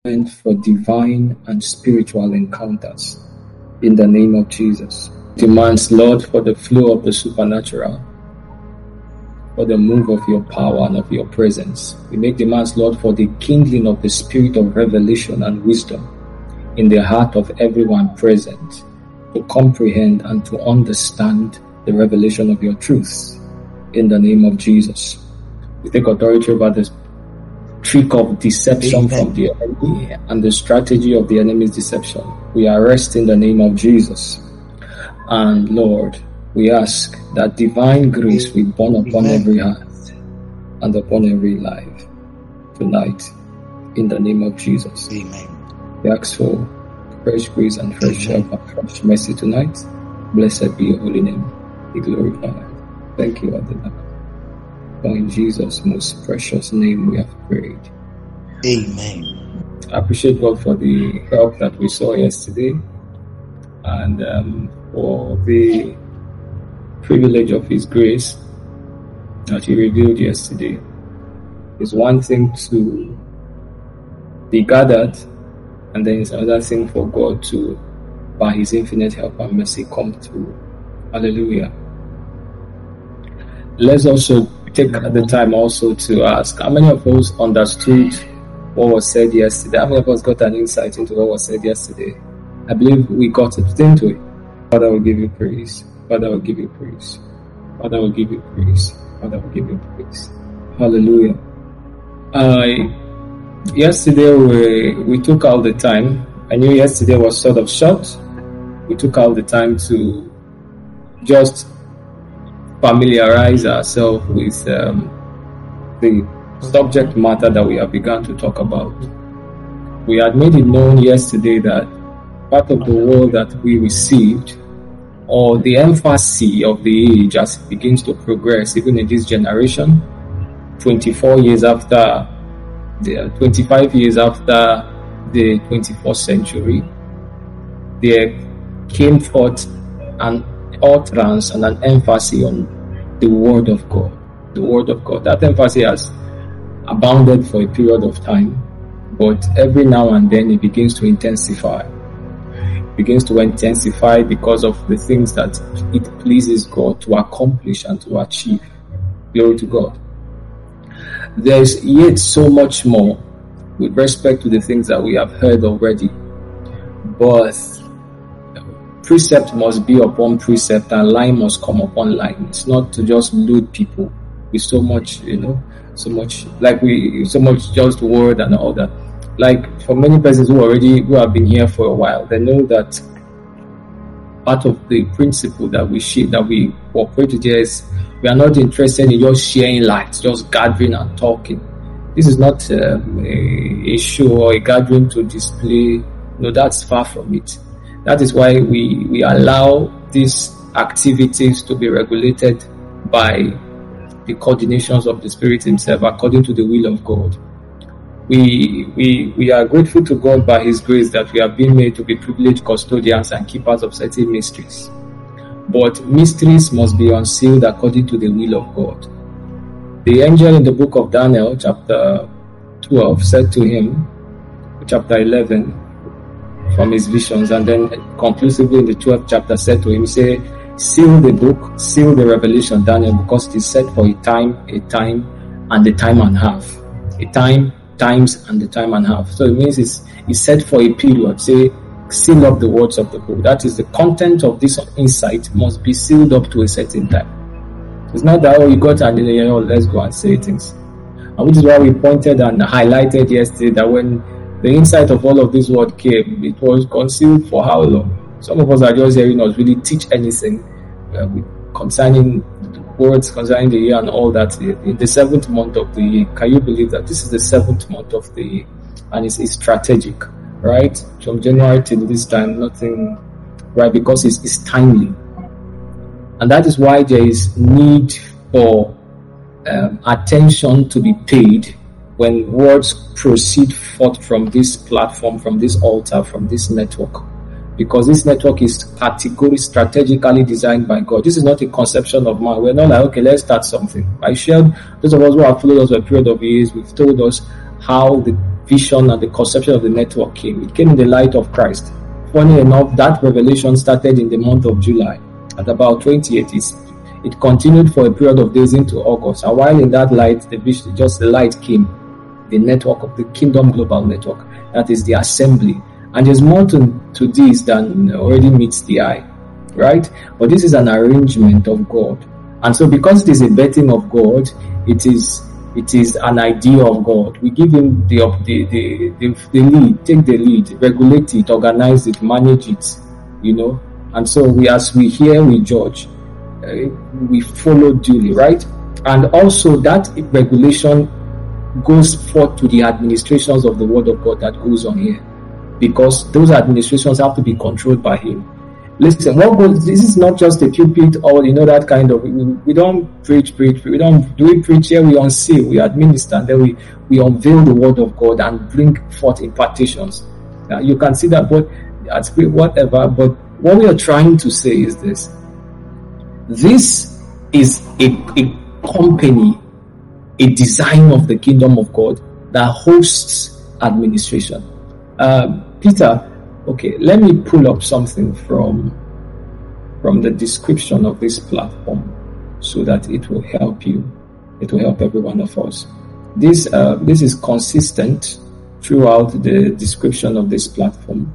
and for divine and spiritual encounters in the name of Jesus. Demands, Lord, for the flow of the supernatural, for the move of your power and of your presence. We make demands, Lord, for the kindling of the spirit of revelation and wisdom in the heart of everyone present, to comprehend and to understand the revelation of your truths in the name of Jesus. We take authority over this trick of deception from the enemy and the strategy of the enemy's deception. We arrest in the name of Jesus. And Lord, we ask that divine grace will burn upon every heart and upon every life tonight in the name of Jesus. Amen. We ask for fresh grace and fresh help and fresh mercy tonight. Blessed be your holy name. Be glorified. Thank you, Adonai. For in Jesus' most precious name we have prayed. Amen. I appreciate God for the help that we saw yesterday and for the privilege of His grace that He revealed yesterday. It's one thing to be gathered, and then it's another thing for God to, by His infinite help and mercy, come through. Hallelujah. Let's also take the time also to ask, how many of us understood what was said yesterday? How many of us got an insight into what was said yesterday? I believe we got it, didn't we? Father, will give you praise. Father, will give you praise. Father, will give you praise. Father, will give you praise. Hallelujah. Yesterday we took out the time. I knew yesterday was sort of short. We took out the time to just familiarize ourselves with the subject matter that we have begun to talk about. We had made it known yesterday that part of the word that we received, or the emphasis of the age as it begins to progress, even in this generation, 25 years after the 21st century, there came forth an utterance and an emphasis on the Word of God. The Word of God. That emphasis has abounded for a period of time, but every now and then it begins to intensify. Because of the things that it pleases God to accomplish and to achieve. Glory to God. There is yet so much more with respect to the things that we have heard already, but precept must be upon precept and line must come upon line. It's not to just load people with so much just word and all that. Like for many persons who have been here for a while, they know that part of the principle that we operate with is we are not interested in just sharing light, just gathering and talking. This is not a show or a gathering to display. No, that's far from it. That is why we allow these activities to be regulated by the coordinations of the Spirit Himself according to the will of God. We are grateful to God by His grace that we have been made to be privileged custodians and keepers of certain mysteries. But mysteries must be unsealed according to the will of God. The angel in the book of Daniel, chapter 12, said to him, chapter 11, from his visions, and then conclusively in the 12th chapter said to him, say, seal the book, seal the revelation, Daniel, because it is set for a time, and a time and a half. A time, times, and the time and a half. So it means it's set for a period. Say, seal up the words of the book. That is, the content of this insight must be sealed up to a certain time. It's not that, you got and then, let's go and say things. And which is why we pointed and highlighted yesterday that when the insight of all of this word came, it was concealed for how long? Some of us are just hearing us really teach anything concerning words, concerning the year and all that. In the 7th month of the year, can you believe that this is the 7th month of the year? And it's strategic, right? From January till this time, nothing, right? Because it's timely. And that is why there is need for attention to be paid when words proceed forth from this platform, from this altar, from this network. Because this network is categorically, strategically designed by God. This is not a conception of man. We're not like, okay, let's start something. I shared, those of us who have followed us for a period of years, we've told us how the vision and the conception of the network came. It came in the light of Christ. Funny enough, that revelation started in the month of July at about 28. It continued for a period of days into August. And while in that light, the light came, the network of the Kingdom Global Network. That is the assembly. And there's more to this than already meets the eye, right? But this is an arrangement of God. And so because it is a betting of God, it is an idea of God. We give him the lead, take the lead, regulate it, organize it, manage it, And so as we hear, we judge. We follow duly, right? And also that regulation goes forth to the administrations of the word of God that goes on here, because those administrations have to be controlled by him. Listen, this is not just a pulpit or that kind of. We don't preach. We don't do it preach here. We unseal, we administer, and then we unveil the word of God and bring forth impartations. You can see that, but whatever. But what we are trying to say is this: this is a company, a design of the kingdom of God that hosts administration. Peter. Okay, let me pull up something from the description of this platform so that it will help you. It will help every one of us. This is consistent throughout the description of this platform.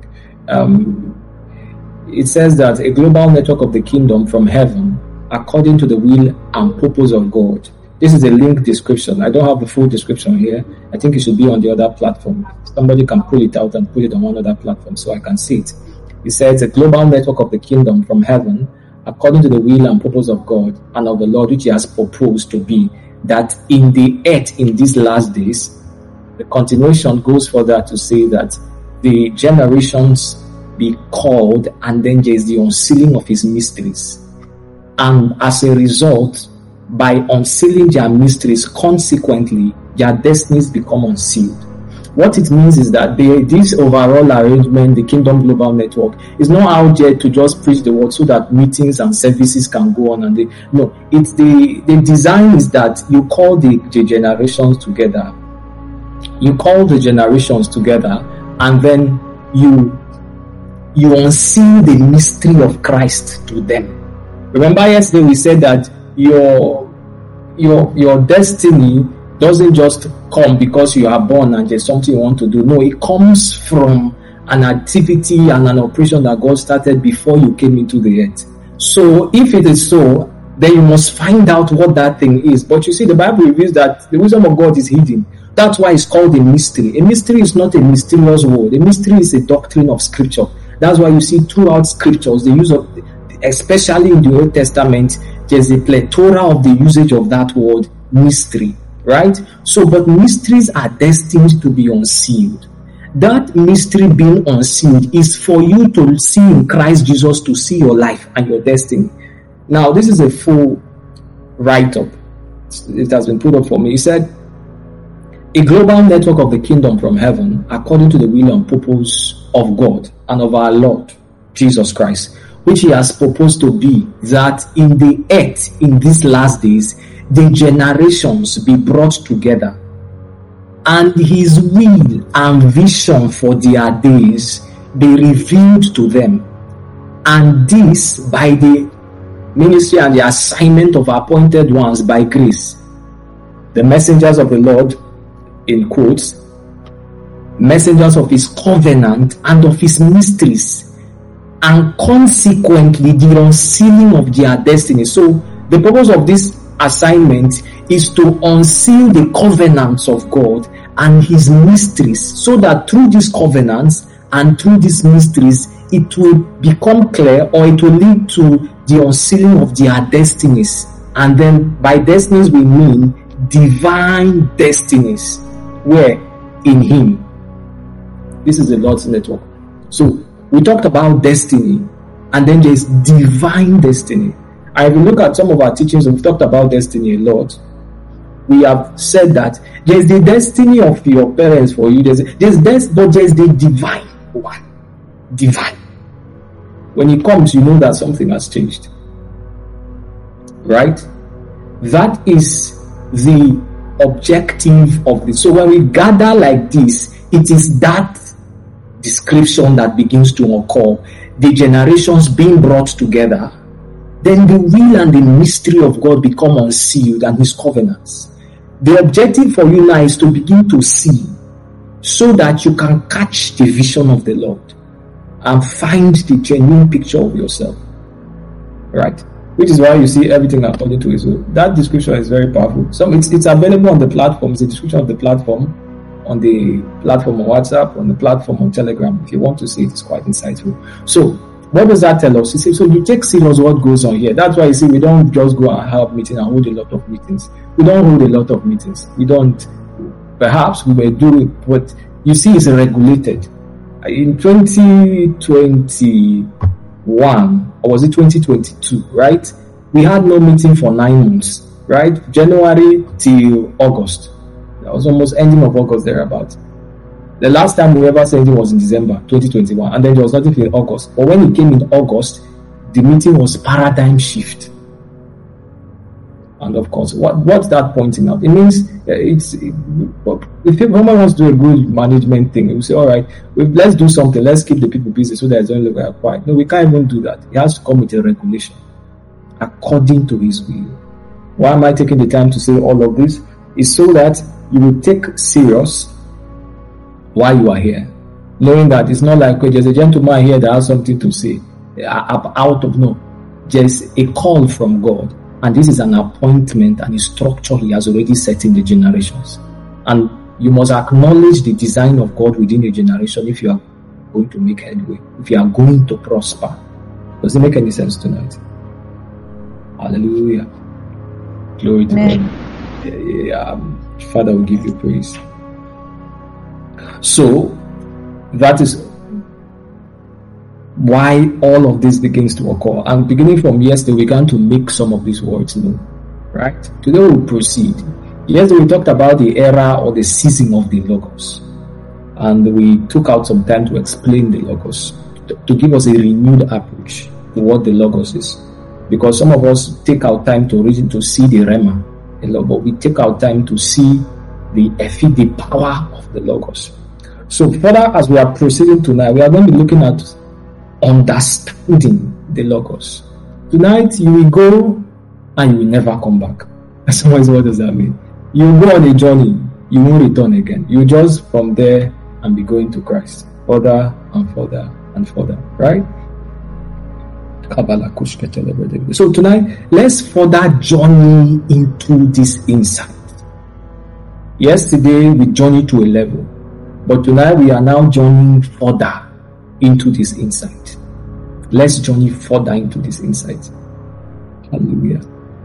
It says that a global network of the kingdom from heaven, according to the will and purpose of God. This is a link description. I don't have the full description here. I think it should be on the other platform. Somebody can pull it out and put it on one other platform so I can see it. It says a global network of the kingdom from heaven, according to the will and purpose of God and of the Lord, which he has proposed to be, that in the earth in these last days. The continuation goes further to say that the generations be called, and then there is the unsealing of his mysteries. And as a result, by unsealing their mysteries, consequently, their destinies become unsealed. What it means is that this overall arrangement, the Kingdom Global Network, is not out there to just preach the word so that meetings and services can go on. It's the design is that you call the generations together. You call the generations together, and then you unseal the mystery of Christ to them. Remember yesterday we said that your destiny doesn't just come because you are born and there's something you want to do. No, it comes from an activity and an operation that God started before you came into the earth. So if it is so, then you must find out what that thing is. But you see, the Bible reveals that the wisdom of God is hidden. That's why it's called a mystery. A mystery is not a mysterious word. A mystery is a doctrine of Scripture. That's why you see throughout Scriptures, the use of, especially in the Old Testament, there's a plethora of the usage of that word, mystery. Right? So, but mysteries are destined to be unsealed. That mystery being unsealed is for you to see in Christ Jesus, to see your life and your destiny. Now, this is a full write-up. It has been put up for me. He said, a global network of the kingdom from heaven, according to the will and purpose of God and of our Lord Jesus Christ, which he has proposed to be, that in the earth, in these last days, the generations be brought together, and his will and vision for their days be revealed to them, and this by the ministry and the assignment of appointed ones by grace, the messengers of the Lord, in quotes, messengers of his covenant and of his mysteries, and consequently the unsealing of their destiny. So the purpose of this assignment is to unseal the covenants of God and his mysteries, so that through these covenants and through these mysteries it will become clear, or it will lead to the unsealing of their destinies. And then by destinies we mean divine destinies, where in him. This is the Lord's network. So we talked about destiny, and then there's divine destiny. I will look at some of our teachings. We've talked about destiny a lot. We have said that there's the destiny of your parents for you. But there's the divine one. Divine. When it comes, you know that something has changed. Right? That is the objective of this. So when we gather like this, it is that description that begins to occur. The generations being brought together, then the will and the mystery of God become unsealed and his covenants. The objective for you now is to begin to see so that you can catch the vision of the Lord and find the genuine picture of yourself. Right? Which is why you see everything according to his will. That description is very powerful. So it's available on the platform. It's a description of the platform on WhatsApp, on the platform on Telegram. If you want to see it, it's quite insightful. So what does that tell us? You see, so you take serious what goes on here. That's why you see we don't just go and have meetings and hold a lot of meetings. We don't hold a lot of meetings. We don't. Perhaps we may do it, but you see it's regulated. In 2021, or was it 2022, right? We had no meeting for 9 months, right? January till August. That was almost ending of August thereabout. The last time we ever said anything was in December 2021, and then there was nothing in August. But when it came in August, the meeting was paradigm shift. And of course, what's that pointing out? It means if someone wants to do a good management thing, we say, all right, let's do something. Let's keep the people busy so that it's only we are quiet. No, we can't even do that. It has to come with a regulation according to his will. Why am I taking the time to say all of this? Is so that you will take serious why you are here, knowing that it's not like, okay, there's a gentleman here that has something to say out of no. There's a call from God, and this is an appointment and a structure he has already set in the generations. And you must acknowledge the design of God within a generation if you are going to make headway, if you are going to prosper. Does it make any sense tonight? Hallelujah. Glory to God. Father, we give you praise. So, that is why all of this begins to occur. And beginning from yesterday, we began to make some of these words known. Right? Today we'll proceed. Yesterday we talked about the era or the season of the Logos. And we took out some time to explain the Logos, to give us a renewed approach to what the Logos is. Because some of us take our time to reason to see the Rema, but we take our time to see the power of the Logos. So further, as we are proceeding tonight, we are going to be looking at understanding the Logos. Tonight, you will go and you will never come back. So what does that mean? You will go on a journey, you won't return again. You just from there and be going to Christ. Further and further and further. Right? So tonight, let's further journey into this insight. Yesterday, we journeyed to a level. But tonight we are now journeying further into this insight. Let's journey further into this insight. Hallelujah.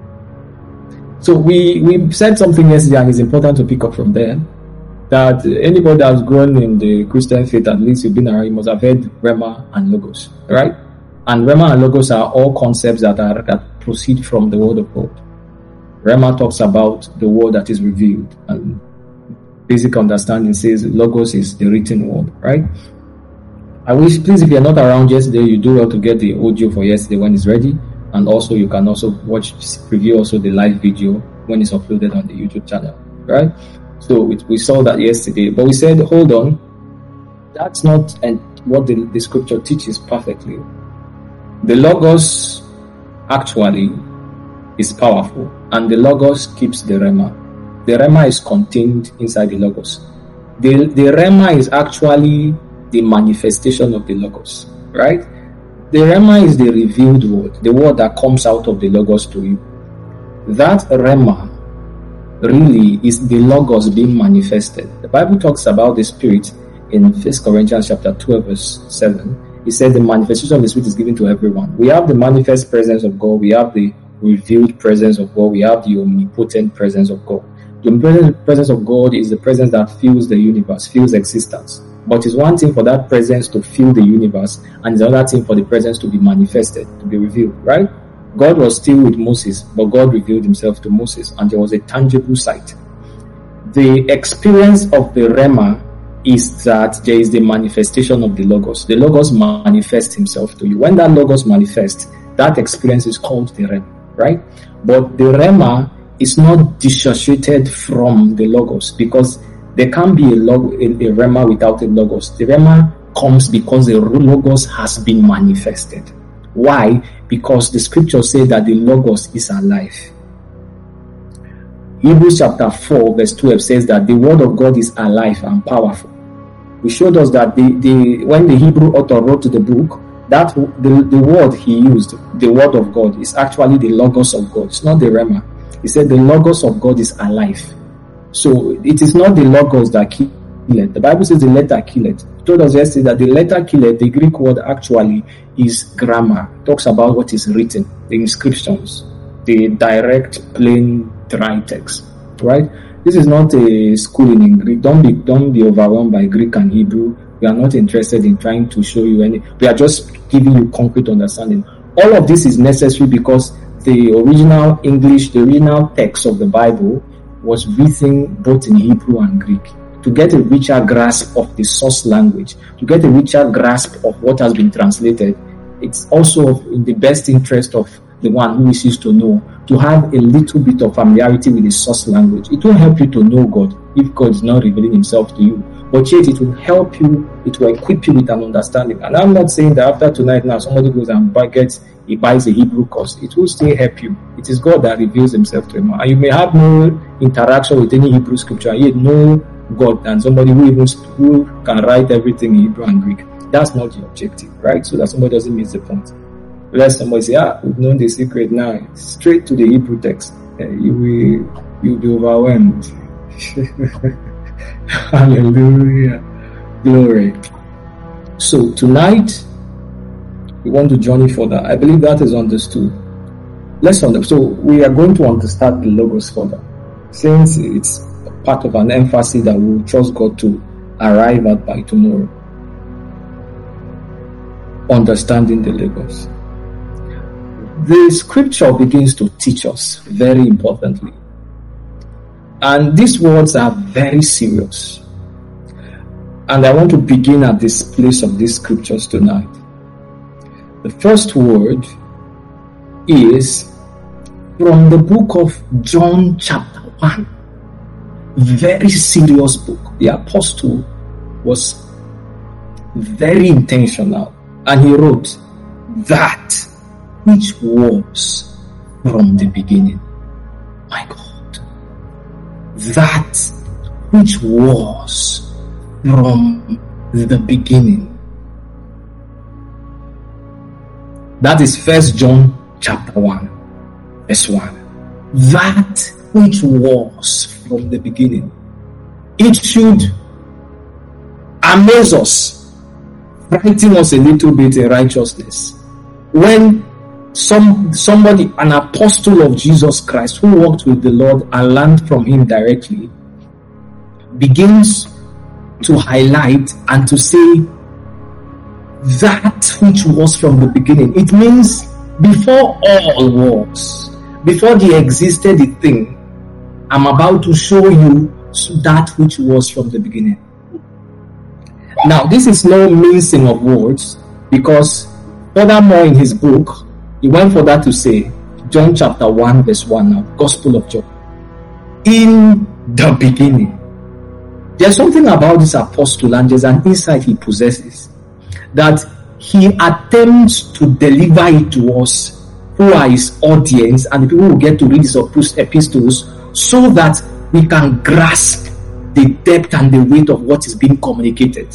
So we said something yesterday, and it's important to pick up from there, that anybody that's grown in the Christian faith, at least you've been around, you must have heard Rema and Logos, right? And Rema and Logos are all concepts that proceed from the Word of God. Rema talks about the Word that is revealed, and basic understanding says Logos is the written word, right? I wish, please, if you're not around yesterday, you do well to get the audio for yesterday when it's ready, and also you can also preview also the live video when it's uploaded on the YouTube channel, right? So we saw that yesterday, but we said, hold on, that's not what the scripture teaches perfectly. The Logos actually is powerful, and the Logos keeps the Rema. The Rema is contained inside the Logos. The Rema is actually the manifestation of the Logos, right? The Rema is the revealed word, the word that comes out of the Logos to you. That Rema really is the Logos being manifested. The Bible talks about the Spirit in 1 Corinthians chapter 12 verse 7. It says the manifestation of the Spirit is given to everyone. We have the manifest presence of God. We have the revealed presence of God. We have the omnipotent presence of God. The omnipresent presence of God is the presence that fills the universe, fills existence. But it's one thing for that presence to fill the universe, and it's another thing for the presence to be manifested, to be revealed, right? God was still with Moses, but God revealed himself to Moses, and there was a tangible sight. The experience of the Rema is that there is the manifestation of the Logos. The Logos manifests himself to you. When that Logos manifests, that experience is called the Rema, right? But the Rema is not dissociated from the logos, because there can't be a rhema without a logos. The rhema comes because the logos has been manifested. Why? Because the scriptures say that the logos is alive. Hebrews chapter 4 verse 12 says that the word of God is alive and powerful. We showed us that when the Hebrew author wrote the book, that the word he used, the word of God, is actually the logos of God. It's not the rhema. He said the logos of God is alive. So it is not the logos that kill it. The Bible says the letter kill it. It told us yesterday that the letter kill it, the Greek word actually is grammar. It talks about what is written, the inscriptions, the direct, plain, dry text. Right? This is not a schooling in Greek. Don't be overwhelmed by Greek and Hebrew. We are not interested in trying to show you any. We are just giving you concrete understanding. All of this is necessary because the original English, the original text of the Bible was written both in Hebrew and Greek. To get a richer grasp of the source language, to get a richer grasp of what has been translated, it's also in the best interest of the one who wishes to know, to have a little bit of familiarity with the source language. It will help you to know God if God is not revealing himself to you. But yet it will help you, it will equip you with an understanding. And I'm not saying that after tonight now somebody goes and he buys a Hebrew course. It will still help you. It is God that reveals himself to him. And you may have no interaction with any Hebrew scripture, yet know God than somebody who can write everything in Hebrew and Greek. That's not the objective, right? So that somebody doesn't miss the point. Let somebody say, we've known the secret now. Straight to the Hebrew text. You'll be overwhelmed. Hallelujah. Glory. So tonight, we want to journey further. I believe that is understood. So we are going to understand the logos further, since it's part of an emphasis that we will trust God to arrive at by tomorrow. Understanding the logos. The scripture begins to teach us very importantly. And these words are very serious. And I want to begin at this place of these scriptures tonight. The first word is from the book of John chapter 1. Very serious book. The apostle was very intentional. And he wrote, that which was from the beginning. My God. That which was from the beginning. That is 1 John chapter 1, verse 1. That which was from the beginning. It should amaze us, frighten us a little bit in righteousness, when somebody, an apostle of Jesus Christ who walked with the Lord and learned from him directly, begins to highlight and to say that which was from the beginning. It means before all was, before there existed a thing, I'm about to show you that which was from the beginning. Now, this is no mincing of words, because furthermore in his book, he went further to say, John chapter 1 verse 1 now, Gospel of John. In the beginning. There's something about this apostle, and there's an insight he possesses, that he attempts to deliver it to us, who are his audience, and the people who get to read his epistles, so that we can grasp the depth and the weight of what is being communicated.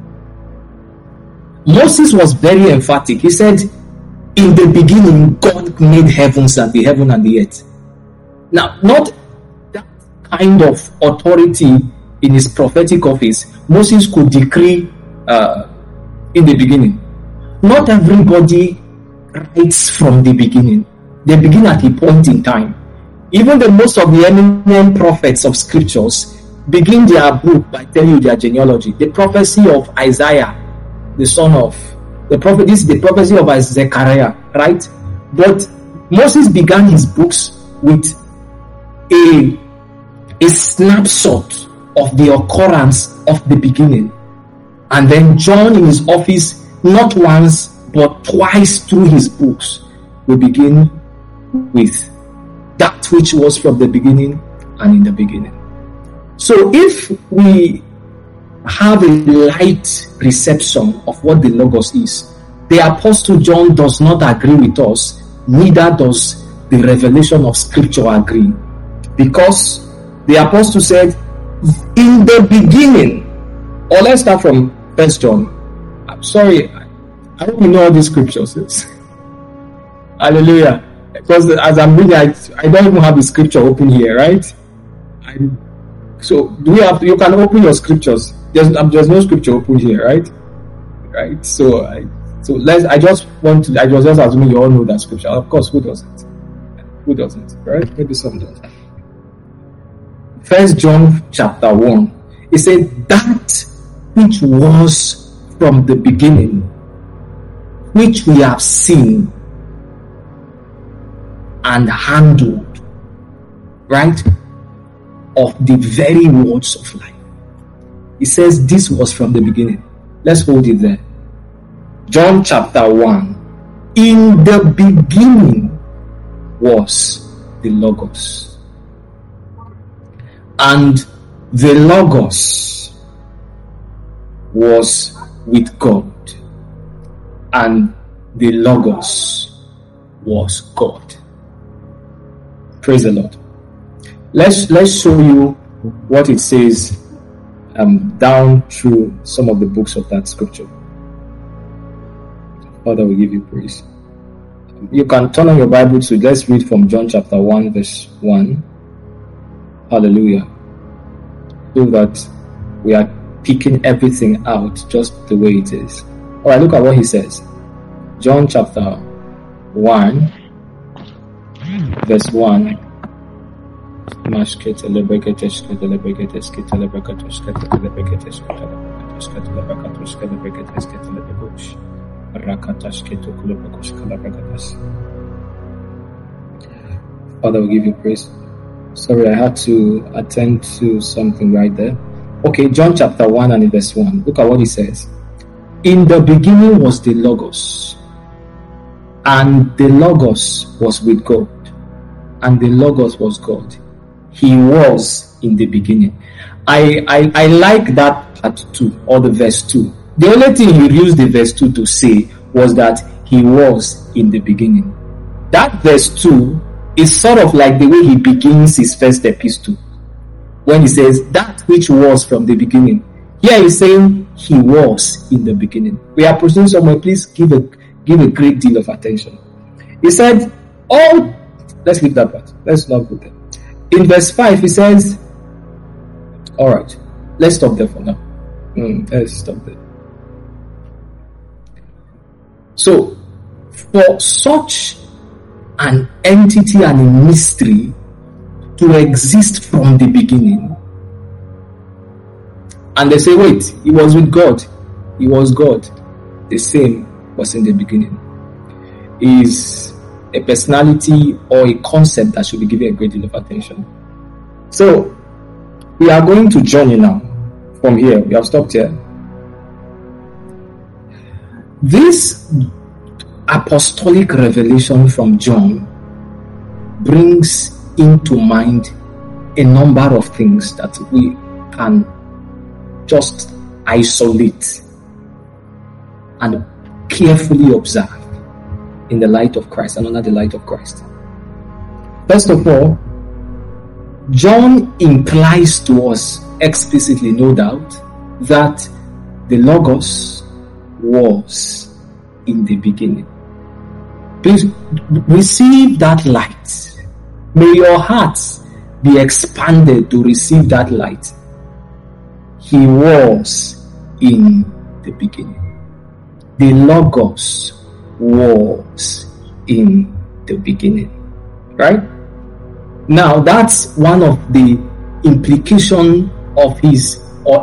Moses was very emphatic. He said, in the beginning, God made heavens and the heaven and the earth. Now, not that kind of authority in his prophetic office Moses could decree in the beginning. Not everybody writes from the beginning. They begin at a point in time. Even the most of the eminent prophets of scriptures begin their book by telling you their genealogy. The prophecy of Isaiah, the son of the prophet, this is the prophecy of Zechariah, right? But Moses began his books with a snapshot of the occurrence of the beginning. And then John in his office, not once but twice through his books, will begin with that which was from the beginning and in the beginning. So if we have a light reception of what the Logos is, the Apostle John does not agree with us, neither does the revelation of Scripture agree. Because the Apostle said, in the beginning, or let's start from 1 John. I'm sorry, I hope you know all these scriptures. Hallelujah. Because as I'm reading, I don't even have the scripture open here, right? So do we have? You can open your scriptures. There's no scripture open here, right? Right. So I was just assuming you all know that scripture. Of course, who doesn't? Who doesn't? Right? Maybe some don't. 1 John chapter 1. It said that which was from the beginning, which we have seen and handled, right, of the very words of life. It says this was from the beginning. Let's hold it there. John chapter 1. In the beginning was the Logos. And the Logos was with God. And the Logos was God. Praise the Lord. Let's show you what it says down through some of the books of that scripture. Father, we give you praise. You can turn on your Bible to, let's read from John chapter 1 verse 1. Hallelujah. So that we are picking everything out just the way it is. Alright, look at what he says. John chapter 1 verse 1. Father, we give you praise. Sorry, I had to attend to something right there. Okay, John chapter 1 and verse 1. Look at what he says. In the beginning was the Logos, and the Logos was with God, and the Logos was God. He was in the beginning. I like that part 2, or the verse 2. The only thing he used the verse 2 to say was that he was in the beginning. That verse 2 is sort of like the way he begins his first epistle, when he says that which was from the beginning. Here he's saying he was in the beginning. We are proceeding somewhere. Please give a great deal of attention. He said, let's leave that part. Let's not go there. In verse 5, he says, alright, let's stop there for now. Let's stop there. So, for such an entity and a mystery to exist from the beginning, and they say, wait, he was with God. He was God. The same was in the beginning. Is a personality or a concept that should be given a great deal of attention. So, we are going to journey now. From here, we have stopped here. This apostolic revelation from John brings into mind a number of things that we can just isolate and carefully observe in the light of Christ and under the light of Christ. First of all, John implies to us explicitly, no doubt, that the Logos was in the beginning. Please receive that light. May your hearts be expanded to receive that light. He was in the beginning. The Logos was in the beginning. Right? Now that's one of the implications of his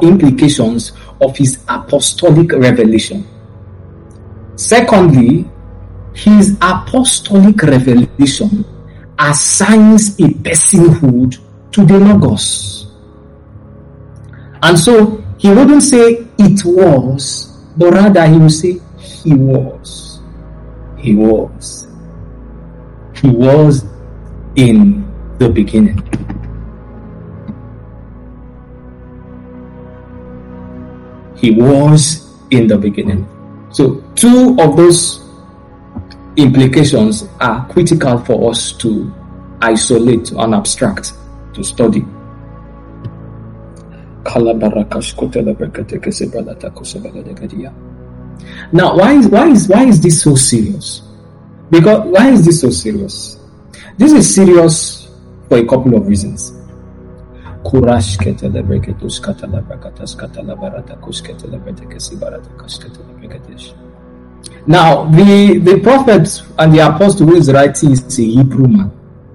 apostolic revelation. Secondly, his apostolic revelation assigns a personhood to the Logos. And so he wouldn't say it was, but rather he would say he was. He was. He was in the beginning. He was in the beginning. So two of those implications are critical for us to isolate and abstract to study. Now, why is this so serious? Because why is this so serious? This is serious for a couple of reasons. Now, the prophet and the apostle who is writing is a Hebrew man.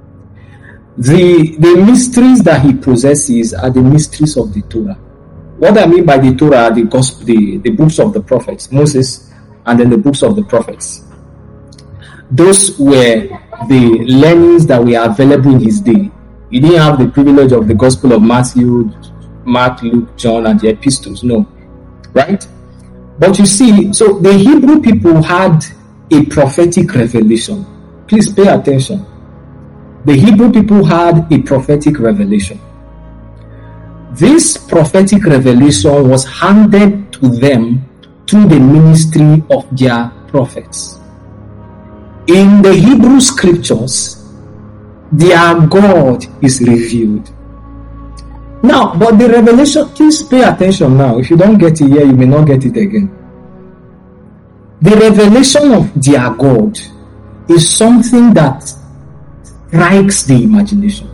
The mysteries that he possesses are the mysteries of the Torah. What I mean by the Torah are the gospel, the books of the prophets, Moses, and then the books of the prophets. Those were the learnings that were available in his day. He didn't have the privilege of the Gospel of Matthew, Mark, Luke, John, and the epistles. No. Right? But you see, so the Hebrew people had a prophetic revelation. Please pay attention. The Hebrew people had a prophetic revelation. This prophetic revelation was handed to them through the ministry of their prophets. In the Hebrew scriptures, their God is revealed. Now, but the revelation, please pay attention now. If you don't get it here, you may not get it again. The revelation of their God is something that strikes the imagination.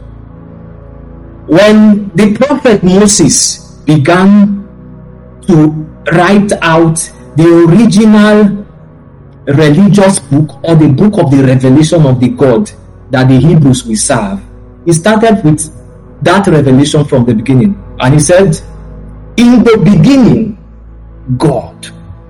When the prophet Moses began to write out the original religious book or the book of the revelation of the God that the Hebrews will serve, he started with that revelation from the beginning. And he said, in the beginning, God.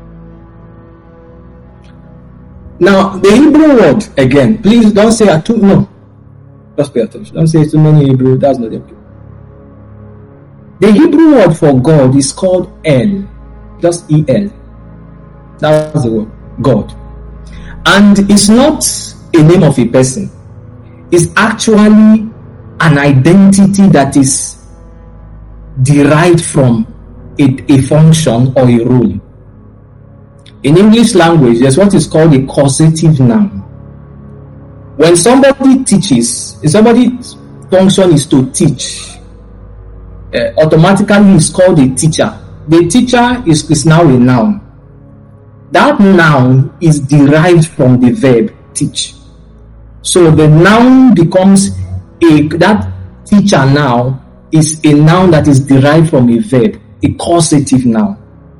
Now, the Hebrew word, again, please don't say, no. Just pay attention. Don't say too many Hebrew, that's not the Hebrew. The Hebrew word for God is called El. Just E-L. That's the word, God. And it's not a name of a person. It's actually an identity that is derived from a function or a role. In English language, there's what is called a causative noun. When somebody teaches, if somebody's function is to teach, automatically is called a teacher. The teacher is now a noun. That noun is derived from the verb teach. So the noun becomes that teacher now is a noun that is derived from a verb, a causative noun.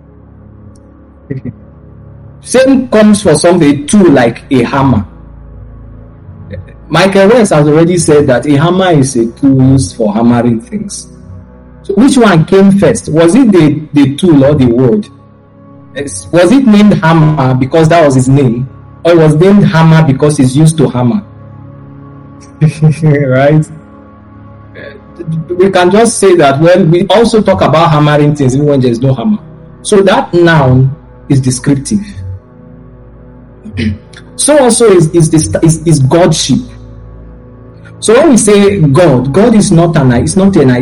Same comes for a tool like a hammer. Michael West has already said that a hammer is a tool used for hammering things. So which one came first? Was it the tool or the word? Was it named hammer because that was his name? Or it was named hammer because it's used to hammer? Right? We can just say that, well, we also talk about hammering things even when there's no hammer. So that noun is descriptive. So also is Godship. So when we say God is not a name.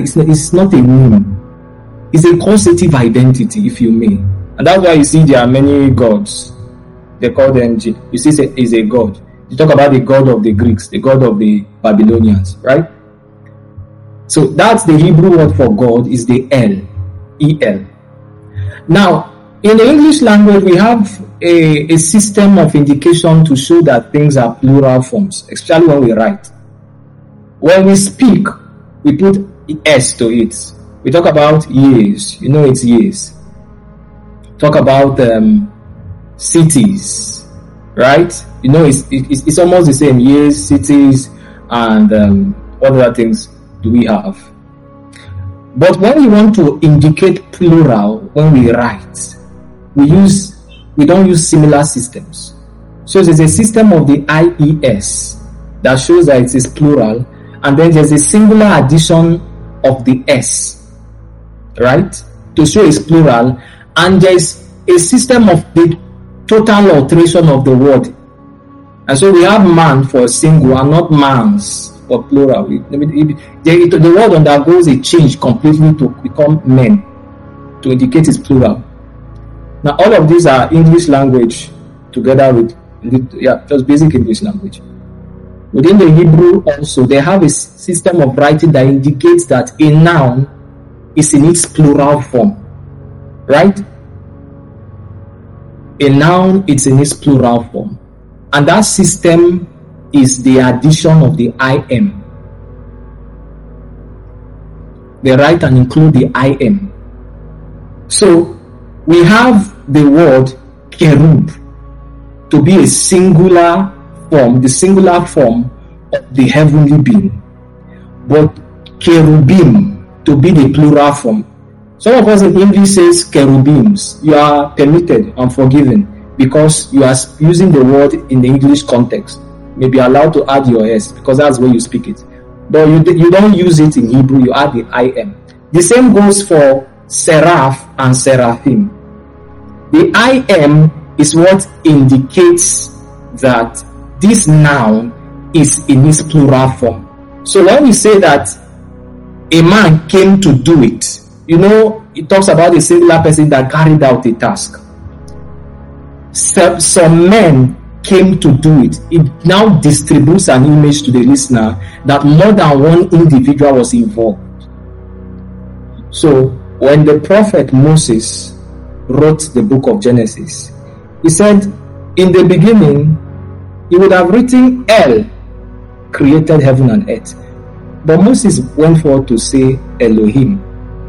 It's a causative identity, if you may. And that's why you see there are many gods. They call them, you see, is a god. You talk about the god of the Greeks, the god of the Babylonians, right? So that's the Hebrew word for God, is the El, E-L. Now, in the English language, we have a system of indication to show that things are plural forms, especially when we write. When we speak, we put S to it. We talk about years, it's years. Talk about cities, right? It's almost the same, years, cities, and what other things do we have? But when we want to indicate plural, when we write, we don't use similar systems. So there's a system of the IES that shows that it is plural, and then there's a singular addition of the S, right, to show it's plural, and there's a system of the total alteration of the word. And so we have man for single and not mans for plural. The word undergoes a change completely to become men, to indicate it's plural. Now, all of these are English language together with, just basic English language. Within the Hebrew also, they have a system of writing that indicates that a noun is in its plural form. Right? A noun is in its plural form. And that system is the addition of the IM. They write and include the IM. So, we have the word cherub to be a singular form, the singular form of the heavenly being, but cherubim to be the plural form. Some of us in English says cherubims. You are permitted and forgiven because you are using the word in the English context. You may be allowed to add your S because that's where you speak it. But you don't use it in Hebrew, you add the IM. The same goes for seraph and seraphim. The IM is what indicates that this noun is in its plural form. So when we say that a man came to do it, it talks about a singular person that carried out a task. Some men came to do it. It now distributes an image to the listener that more than one individual was involved. So when the prophet Moses wrote the book of Genesis, he said, in the beginning, he would have written El created heaven and earth. But Moses went forward to say Elohim.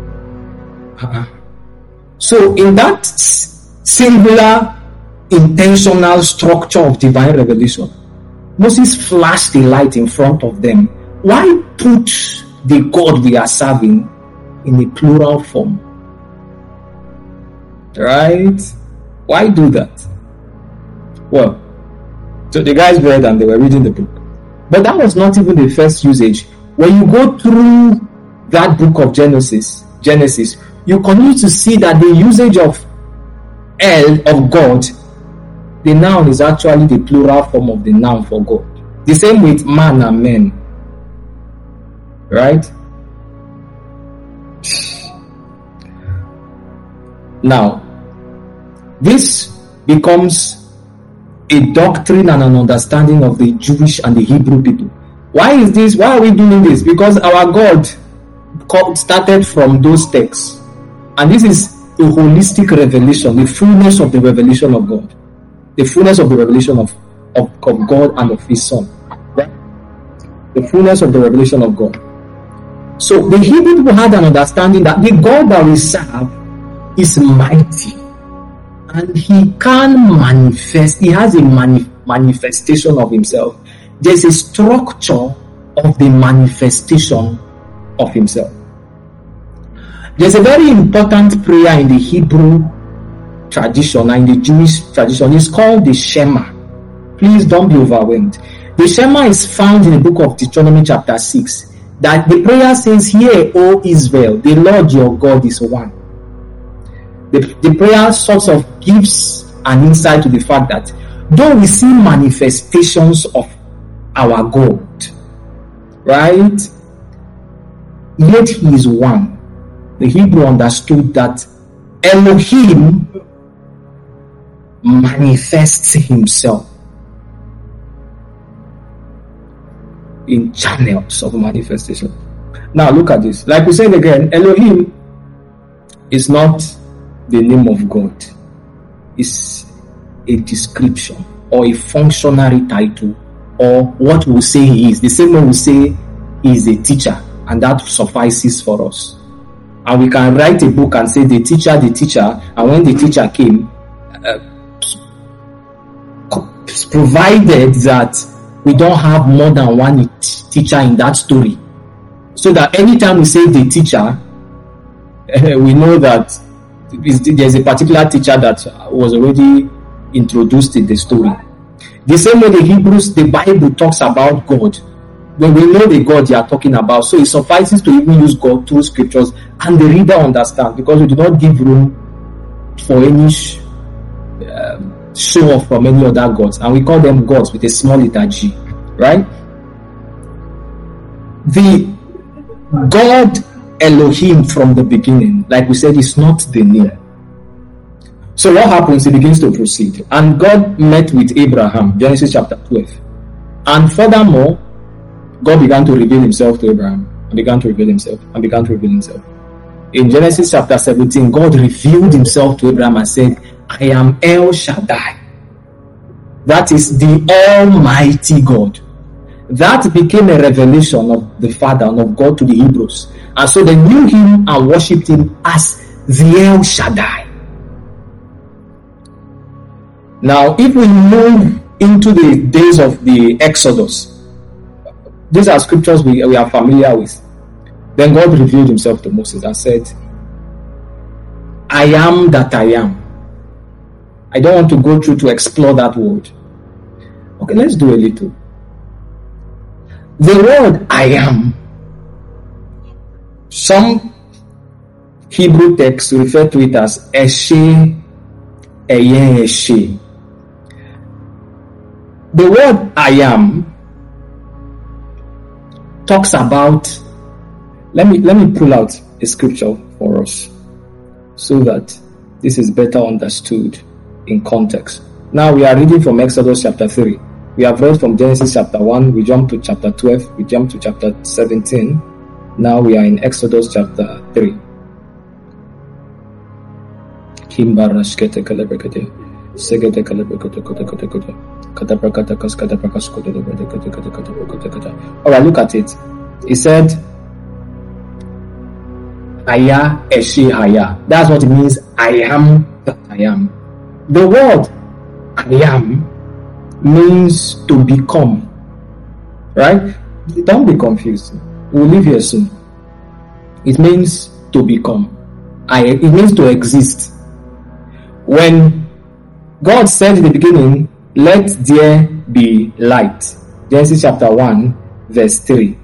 So in that singular intentional structure of divine revelation, Moses flashed a light in front of them. Why put the God we are serving in a plural form? Right? Why do that? Well, so the guys read and they were reading the book. But that was not even the first usage. When you go through that book of Genesis, you continue to see that the usage of El, of God, the noun is actually the plural form of the noun for God. The same with man and men. Right? Now, this becomes a doctrine and an understanding of the Jewish and the Hebrew people. Why is this? Why are we doing this? Because our God started from those texts. And this is a holistic revelation, the fullness of the revelation of God. The fullness of the revelation of God and of His Son. Right? The fullness of the revelation of God. So the Hebrew people had an understanding that the God that we serve is mighty. And He can manifest. He has a manifestation of Himself. There's a structure of the manifestation of Himself. There's a very important prayer in the Hebrew tradition and in the Jewish tradition. It's called the Shema. Please don't be overwhelmed. The Shema is found in the book of Deuteronomy chapter 6. That the prayer says, "Hear, O Israel, the Lord your God is one." The prayer sort of gives an insight to the fact that though we see manifestations of our God, right, yet He is one. The Hebrew understood that Elohim manifests Himself in channels of manifestation. Now look at this. Like we said again, Elohim is not the name of God. It's a description or a functionary title, or what we say He is. The same way we say He is a teacher, and that suffices for us. And we can write a book and say the teacher, and when the teacher came, provided that we don't have more than one teacher in that story, so that anytime we say the teacher, we know that there's a particular teacher that was already introduced in the story. The same way the Hebrews, the Bible talks about God, when we know the God they are talking about, so it suffices to even use God through scriptures, and the reader understands, because we do not give room for any show off from any other gods, and we call them gods with a small letter G, right? The God Elohim from the beginning, like we said, is not the name. So what happens? He begins to proceed. And God met with Abraham, Genesis chapter 12. And furthermore, God began to reveal himself to Abraham, and began to reveal himself, and began to reveal himself. In Genesis chapter 17, God revealed himself to Abraham and said, I am El Shaddai. That is the Almighty God. That became a revelation of the Father and of God to the Hebrews. And so they knew him and worshipped him as the El Shaddai. Now, if we move into the days of the Exodus, these are scriptures we are familiar with. Then God revealed himself to Moses and said, I am that I am. I don't want to go through to explore that word. Okay, let's do a little. The word I am, some Hebrew texts refer to it as Eshe, Eyen Eshe. The word I am talks about, let me pull out a scripture for us so that this is better understood in context. Now we are reading from Exodus chapter 3. We have read from Genesis chapter 1, we jump to chapter 12, we jump to chapter 17. Now we are in Exodus chapter 3. Alright, look at it. He said, Haya Eshe Haya. That's what it means. I am that I am. The word I am means to become. Right? Don't be confused. We'll leave here soon. It means to become. It means to exist. When God said in the beginning, let there be light. Genesis chapter 1, verse 3.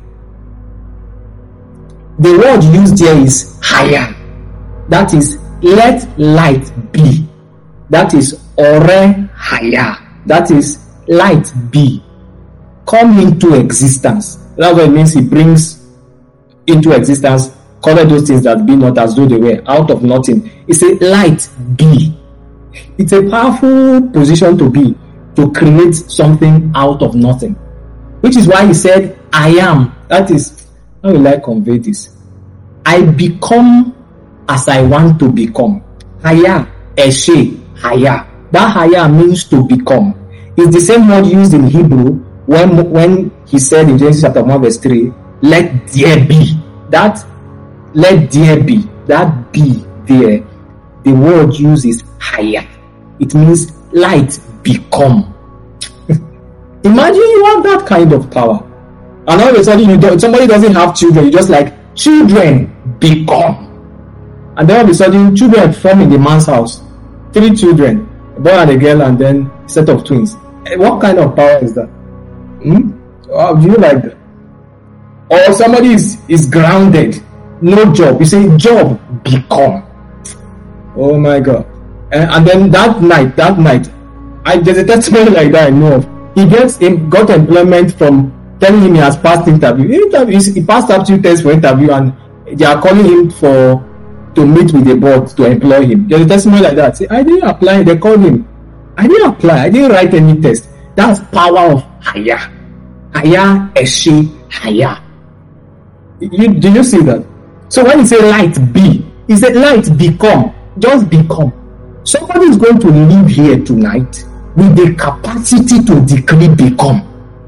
The word used here is haya. That is, let light be. That is, ore haya. That is, light be. Come into existence. That's what it means. He brings into existence, cover those things that be not as though they were, out of nothing. He said, light be. It's a powerful position to be, to create something out of nothing. Which is why he said, I am. That is, how will I convey this? I become as I want to become. Haya, Eshe, Haya. That Haya means to become. It's the same word used in Hebrew when he said in Genesis chapter 1 verse 3, let there be. That let there be. That be there. The word used is Haya. It means light become. Imagine you have that kind of power. And all of a sudden somebody doesn't have children. You just like, children become. And then all of a sudden children form in the man's house. 3 children, a boy and a girl, and then a set of twins. What kind of power is that? Wow, do you like that? Or somebody is grounded, no job. You say job become. Oh my God. And then that night, there's a testimony like that I know of. He got employment from telling him he has passed interview. He passed aptitude test for interview, and they are calling him to meet with the board to employ him. There's a testimony like that. Say, I didn't apply. They called him. I didn't apply. I didn't write any test. That's power of Haya. Haya Eshe Haya. Do you see that? So when he say light be, he said light become. Just become. Somebody is going to live here tonight with the capacity to decree become.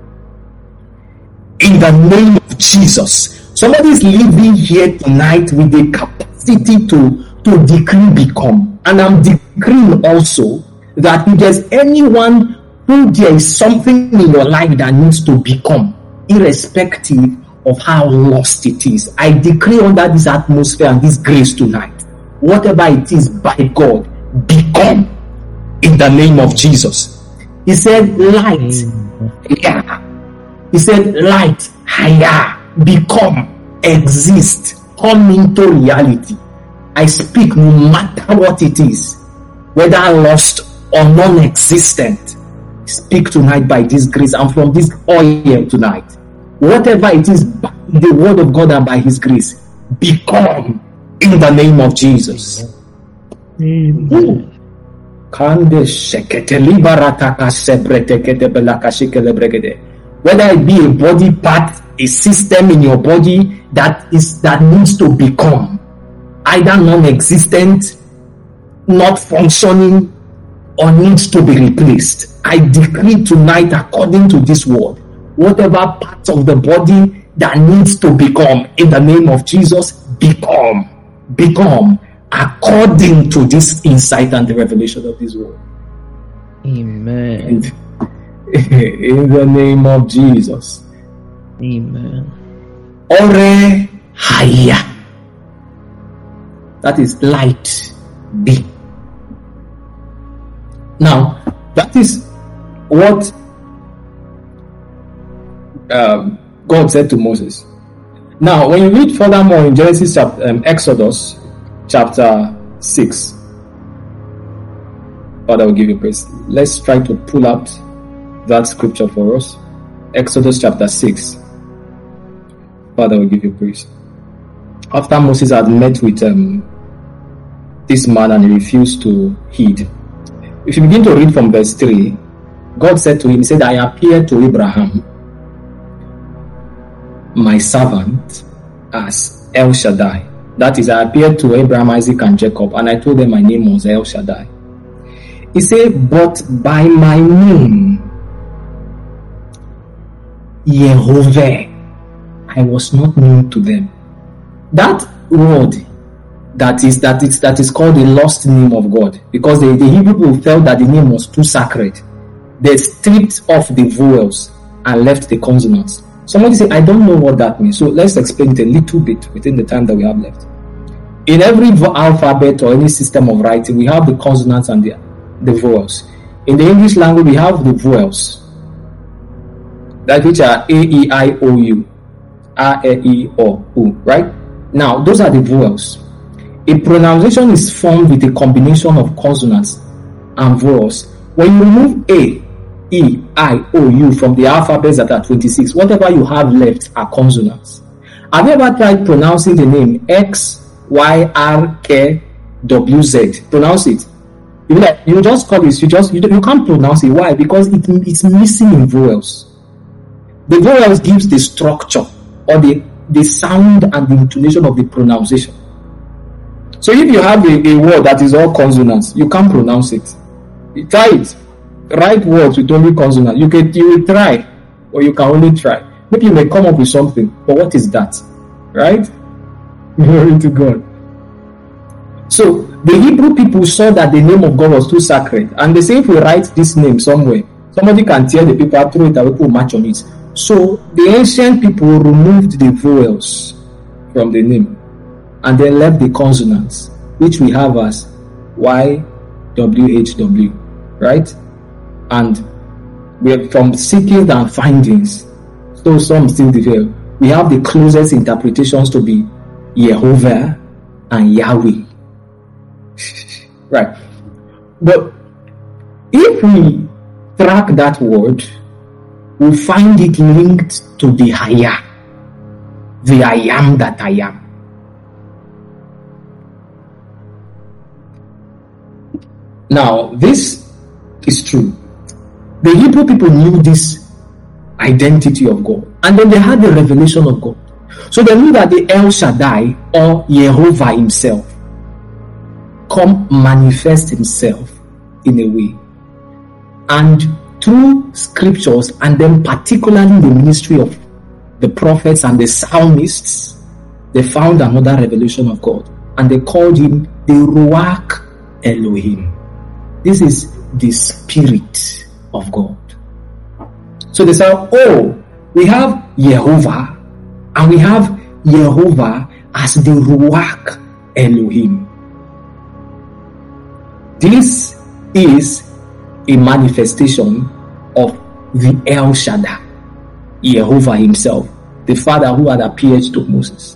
In the name of Jesus. Somebody is living here tonight with the capacity to decree become. And I'm decreeing also that if there's anyone who there is something in your life that needs to become, irrespective of how lost it is, I decree under this atmosphere and this grace tonight, whatever it is by God, become in the name of Jesus. He said light, yeah. He said light, higher, become, exist, come into reality. I speak no matter what it is, whether lost or non-existent. Speak tonight by this grace and from this oil tonight. Whatever it is by the word of God and by his grace become in the name of Jesus. Amen. Whether it be a body part, a system in your body that needs to become either non-existent, not functioning, or needs to be replaced, I decree tonight, according to this word, whatever part of the body that needs to become, in the name of Jesus, become, according to this insight and the revelation of this word. Amen. And in the name of Jesus. Amen. Ore haya. That is light. Be. Now, that is what God said to Moses. Now, when you read furthermore in Exodus chapter 6, Father will give you praise. Let's try to pull out that scripture for us. Exodus chapter 6. Father will give you praise. After Moses had met with this man and he refused to heed. If you begin to read from verse 3, God said to him, he said, I appeared to Abraham, my servant, as El Shaddai. That is, I appeared to Abraham, Isaac, and Jacob, and I told them my name was El Shaddai. He said, but by my name, Yehovah, I was not known to them. That word that is called the lost name of God, because the Hebrew people felt that the name was too sacred. They stripped off the vowels and left the consonants. Somebody say, I don't know what that means. So let's explain it a little bit within the time that we have left. In every alphabet or any system of writing, we have the consonants and the vowels. In the English language, we have the vowels, that which are A, E, I, O, U, A, E, O, U, right? Now, those are the vowels. A pronunciation is formed with a combination of consonants and vowels. When you remove A, E, I, O, U from the alphabets that are 26, whatever you have left are consonants. Have you ever tried pronouncing the name X, Y, R, K, W, Z? Pronounce it. You just call this, you can't pronounce it. Why? Because it's missing in vowels. The vowels gives the structure or the sound and the intonation of the pronunciation. So if you have a word that is all consonants, you can't pronounce it. You try it. Write words with only consonants. You will try, or you can only try. Maybe you may come up with something, but what is that? Right? Glory to God. So the Hebrew people saw that the name of God was too sacred, and they say if we write this name somewhere, somebody can tear the paper, throw it away, put match on it. So the ancient people removed the vowels from the name and then left the consonants, which we have as Y, W, H, W, right? And we're from seekings and findings. So some still differ. We have the closest interpretations to be Yehovah and Yahweh. Right. But if we track that word, we find it linked to the Haya, the I am that I am. Now, this is true. The Hebrew people knew this identity of God, and then they had the revelation of God. So they knew that the El Shaddai, or Yehovah himself, come manifest himself in a way. And through scriptures, and then particularly the ministry of the prophets and the psalmists, they found another revelation of God, and they called him the Ruach Elohim. This is the Spirit of God. So they say, oh, we have Yehovah, and we have Yehovah as the Ruach Elohim. This is a manifestation of the El Shaddai, Yehovah himself, the Father who had appeared to Moses.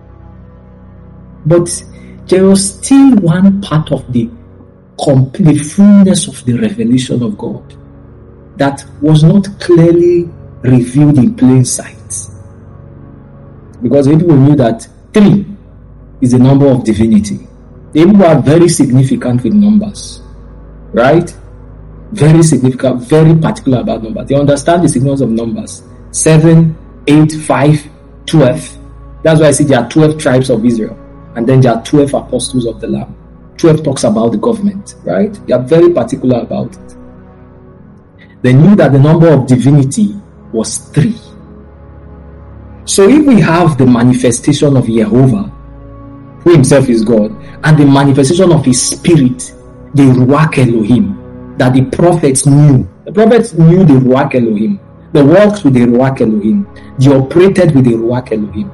But there was still one part of the complete fullness of the revelation of God that was not clearly revealed in plain sight. because people knew that 3 is the number of divinity. The people are very significant with numbers, right? Very significant, very particular about numbers. They understand the significance of numbers. 7, 8, 5, 12. That's why I say there are 12 tribes of Israel. And then there are 12 apostles of the Lamb. 12 talks about the government, right? They are very particular about it. They knew that the number of divinity was 3. So if we have the manifestation of Jehovah, who himself is God, and the manifestation of his spirit, the Ruach Elohim, that the prophets knew. The prophets knew the Ruach Elohim. They walked with the Ruach Elohim. They operated with the Ruach Elohim.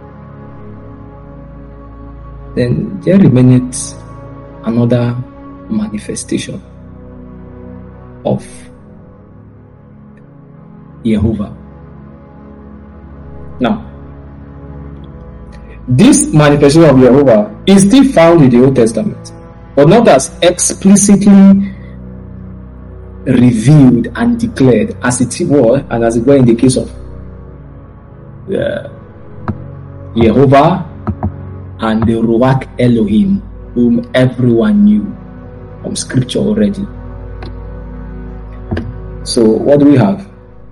Then there remaineth another manifestation of Jehovah. Now, this manifestation of Jehovah is still found in the Old Testament, but not as explicitly revealed and declared as it was and as it were in the case of Jehovah and the Ruach Elohim, whom everyone knew from scripture already. So what do we have?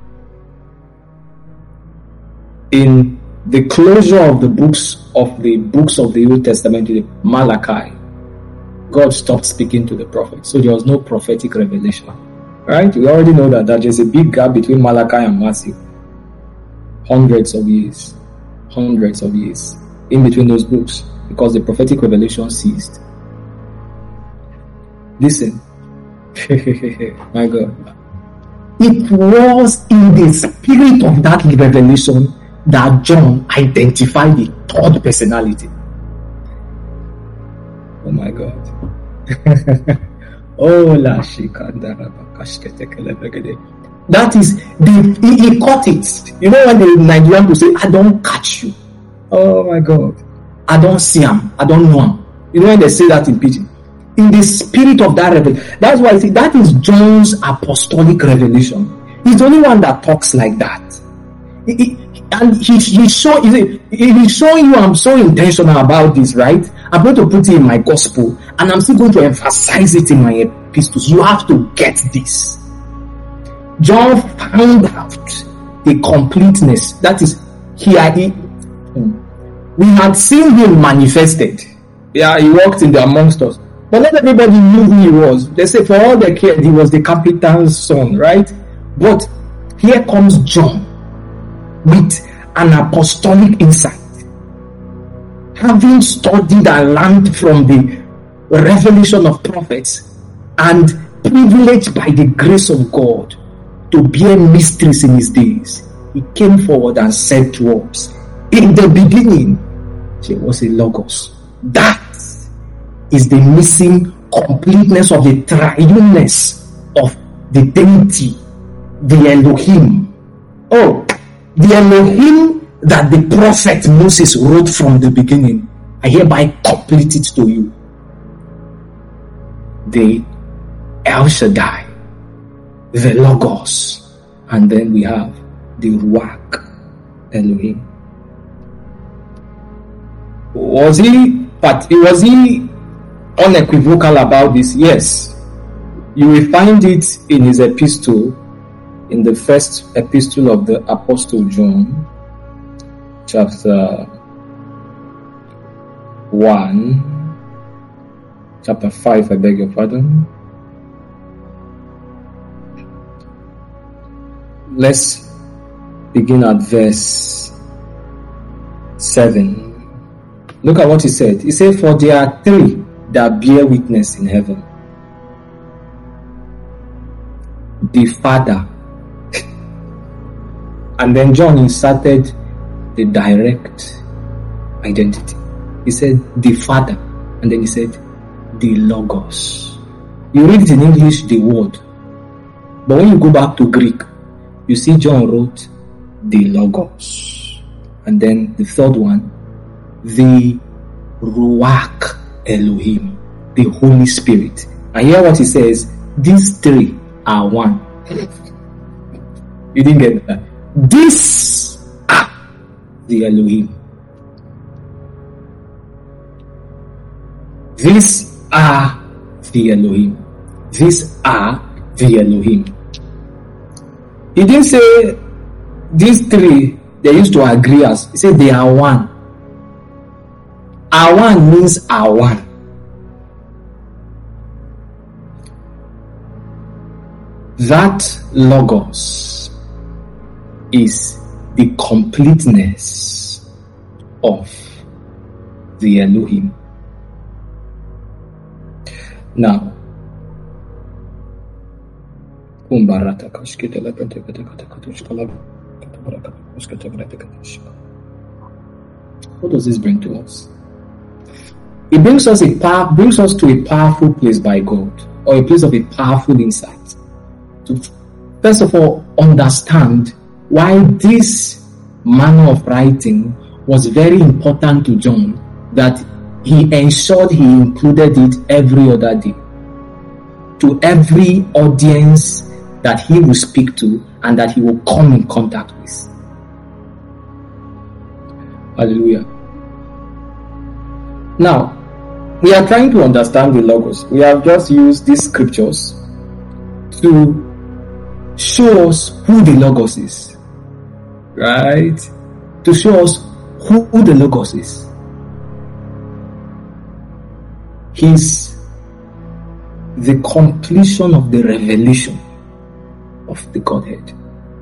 In the closure of the books of the Old Testament, the Malachi, God stopped speaking to the prophets. So there was no prophetic revelation. Right? We already know that there's a big gap between Malachi and Matthew. Hundreds of years in between those books, because the prophetic revelation ceased. Listen. My God. It was in the spirit of that revelation that John identified the third personality. Oh my God. Oh, la shikandara. That is, he caught it. You know when the Nigerian will say, I don't catch you. Oh my God. I don't see him. I don't know him. You know when they say that in Pidgin? In the spirit of that revelation. That's why I say that is John's apostolic revelation. He's the only one that talks like that. And he's showing you I'm so intentional about this, right? I'm going to put it in my gospel, and I'm still going to emphasize it in my epistles. You have to get this. John found out the completeness. That is, we had seen him manifested. Yeah, he walked in amongst us. But not everybody knew who he was. They say for all they cared, he was the captain's son, right? But here comes John with an apostolic insight, having studied and learned from the revelation of prophets, and privileged by the grace of God to bear mysteries in his days. He came forward and said to us, in the beginning there was a Logos. That is the missing completeness of the triuneness of the deity, the Elohim. Oh, the Elohim that the prophet Moses wrote from the beginning, I hereby complete it to you. The El Shaddai, the Logos, and then we have the Ruach Elohim. Was he unequivocal about this? Yes. You will find it in his epistle, in the first epistle of the Apostle John, chapter 5, I beg your pardon. Let's begin at verse 7. Look at what he said. He said, for there are 3 that bear witness in heaven. The Father. And then John inserted the direct identity. He said, the Father. And then he said, the Logos. You read it in English, the word. But when you go back to Greek, you see John wrote the Logos. And then the third one, the Ruach Elohim, the Holy Spirit. And hear what he says, these 3 are one. You didn't get that? These are the Elohim. These are the Elohim. These are the Elohim. He didn't say these three, they used to agree as. He said they are one. Our one means our one. That Logos is the completeness of the Elohim. Now, what does this bring to us? It brings us to a powerful place by God, or a place of a powerful insight. To first of all understand why this manner of writing was very important to John, that he ensured he included it every other day to every audience that he will speak to and that he will come in contact with. Hallelujah. Now, we are trying to understand the Logos. We have just used these scriptures to show us who the Logos is. Right? To show us who the Logos is. He's the completion of the revelation of the Godhead.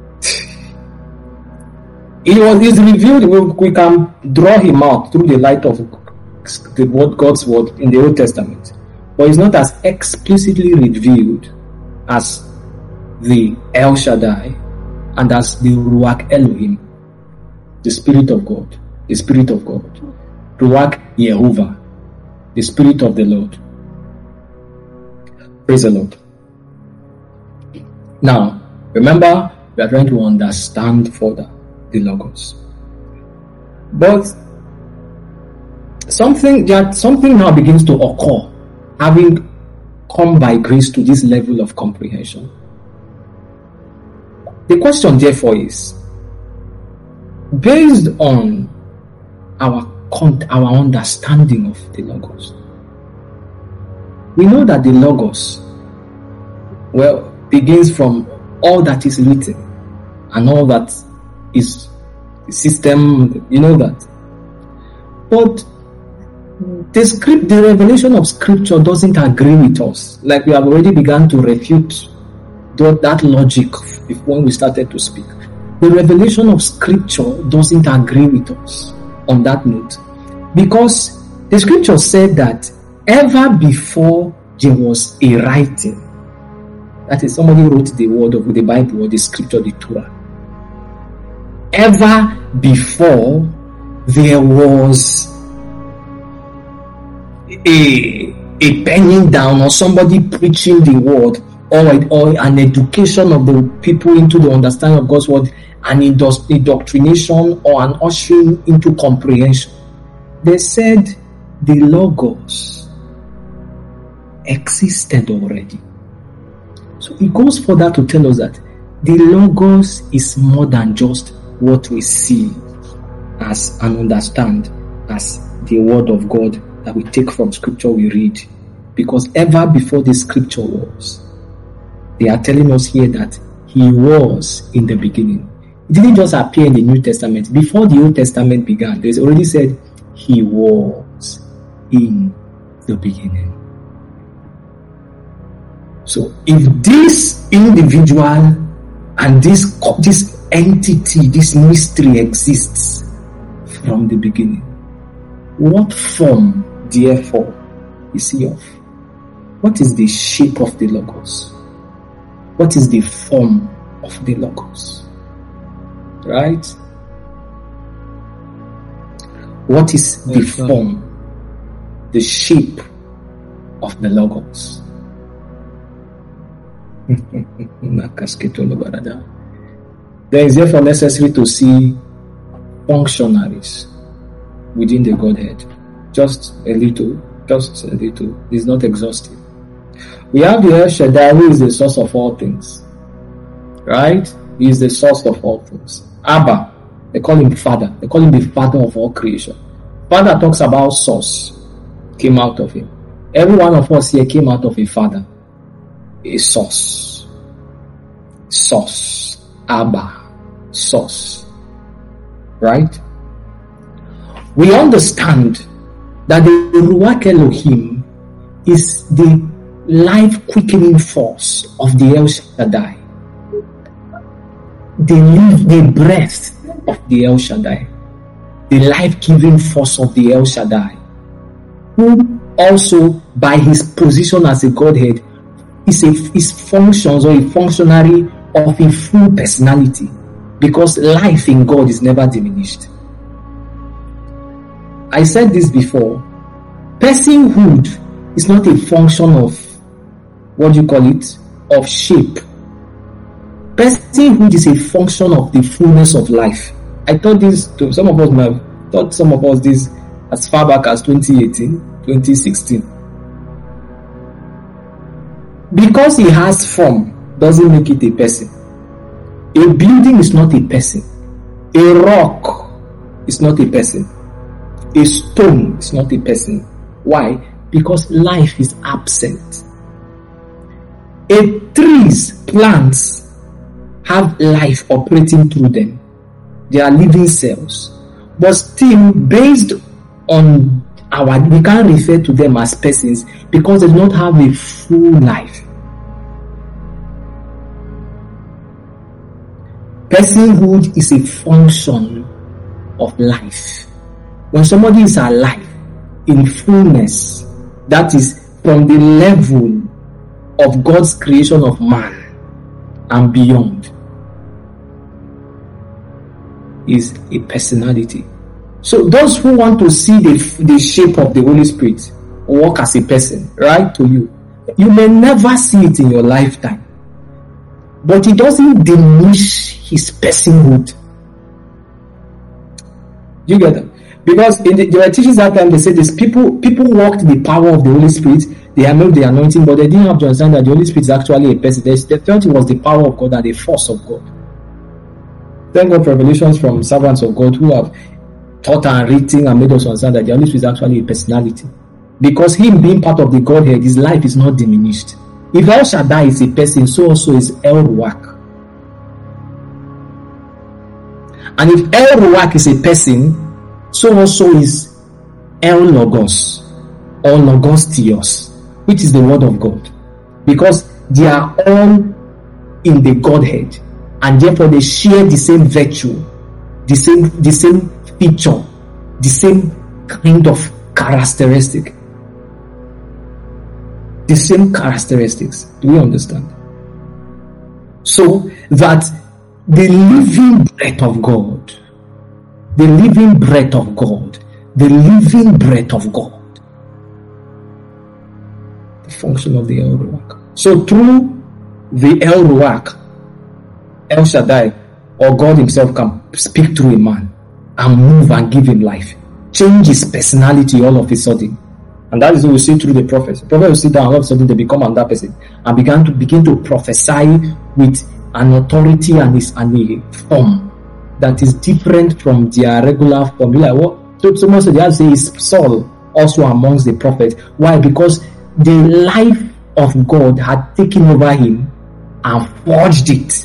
He's revealed. We can draw him out through the light of the word, God's word in the Old Testament, but he's not as explicitly revealed as the El Shaddai and as the Ruach Elohim, the Spirit of God, the Spirit of God, Ruach Yehovah, the Spirit of the Lord. Praise the Lord. Now, remember, we are trying to understand further the Logos. But something now begins to occur, having come by grace to this level of comprehension. The question, therefore, is, based on our understanding of the Logos, we know that the Logos, begins from all that is written and all that is the system, you know that. But the revelation of Scripture doesn't agree with us. Like we have already begun to refute that logic when we started to speak. The revelation of Scripture doesn't agree with us on that note, because the Scripture said that ever before there was a writing, that is, somebody wrote the word of the Bible or the Scripture, the Torah. Ever before there was a penning down or somebody preaching the word, or an education of the people into the understanding of God's word, an indoctrination or an ushering into comprehension. They said the Logos existed already. So it goes further to tell us that the Logos is more than just what we see as and understand as the word of God that we take from Scripture we read. Because ever before the Scripture was, they are telling us here that He was in the beginning. It didn't just appear in the New Testament. Before the Old Testament began, there's already said He was in the beginning. So if this individual and this entity, this mystery exists from the beginning, what form, therefore, is He of? What is the shape of the Logos? What is the form of the Logos? Right? What is the form, the shape of the Logos? There is therefore necessary to see functionaries within the Godhead. Just a little. It's not exhaustive. We have the El Shaddai, who is the source of all things. Right? He is the source of all things. Abba, they call him Father. They call him the Father of all creation. Father talks about source, came out of him. Every one of us here came out of a father, a source, Abba, source, right? We understand that the Ruach Elohim is the life-quickening force of the El Shaddai, the breath of the El Shaddai, the life-giving force of the El Shaddai, who also, by his position as a Godhead, is functions or a functionary of a full personality, because life in God is never diminished. I said this before. Personhood is not a function of, what do you call it, of shape. Personhood is a function of the fullness of life. I thought this to some of us, this as far back as 2018, 2016. Because he has form doesn't make it a person. A building is not a person. A rock is not a person. A stone is not a person. Why? Because life is absent. Trees, plants have life operating through them. They are living cells. But still, based on we can't refer to them as persons because they do not have a full life. Personhood is a function of life. When somebody is alive in fullness, that is from the level of God's creation of man and beyond, is a personality. So those who want to see the shape of the Holy Spirit walk as a person, right, to you, you may never see it in your lifetime, but it doesn't diminish his personhood. Do you get that? Because there were teachings that time, they said this, people walked the power of the Holy Spirit, they had the anointing, but they didn't have to understand that the Holy Spirit is actually a person. They felt it was the power of God and the force of God. Thank God for revelations from servants of God who have taught and written and made us understand that the Holy Spirit is actually a personality. Because him being part of the Godhead, his life is not diminished. If El Shaddai is a person, so also is El Ruach. And if El Ruach is a person, so also is El Logos or Logos Theos, which is the word of God. Because they are all in the Godhead, and therefore they share the same virtue, the same feature, the same kind of characteristic. The same characteristics. Do we understand? So that the living breath of God, the living breath of God, the living breath of God, the function of the El Ruach. So through the El Ruach, El Shaddai or God himself can speak through a man and move and give him life, change his personality all of a sudden. And that is what we see through the prophets. The prophet will sit down, all of a sudden they become another person and begin to prophesy with an authority and a form that is different from their regular form. Like what? So much they have to say is Saul also amongst the prophets. Why? Because the life of God had taken over him and forged it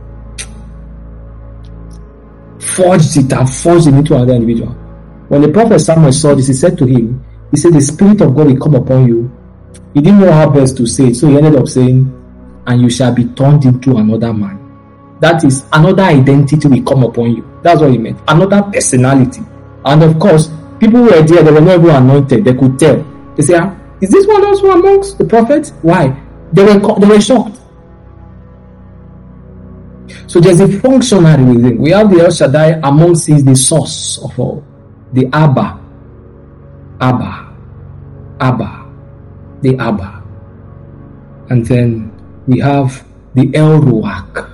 and forged him into another individual. When the prophet Samuel saw this, he said to him, he said, the Spirit of God will come upon you. He didn't know how best to say it, so he ended up saying, and you shall be turned into another man. That is, another identity will come upon you. That's what he meant. Another personality. And of course, people who were there, they were not even anointed. They could tell. They say, is this one also amongst the prophets? Why? They were shocked. So there's a functionary within. We have the El Shaddai amongst the source of all. The Abba. The Abba. And then we have the El Ruach,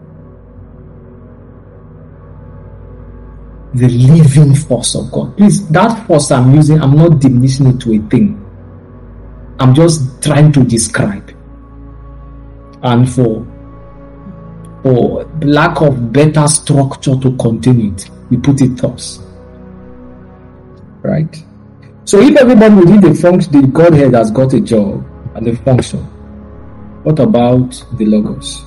the living force of God. Please, that force I'm using, I'm not diminishing it to a thing. I'm just trying to describe. And for lack of better structure to contain it, we put it thus. Right? So if everybody within the Godhead has got a job and a function, what about the Logos?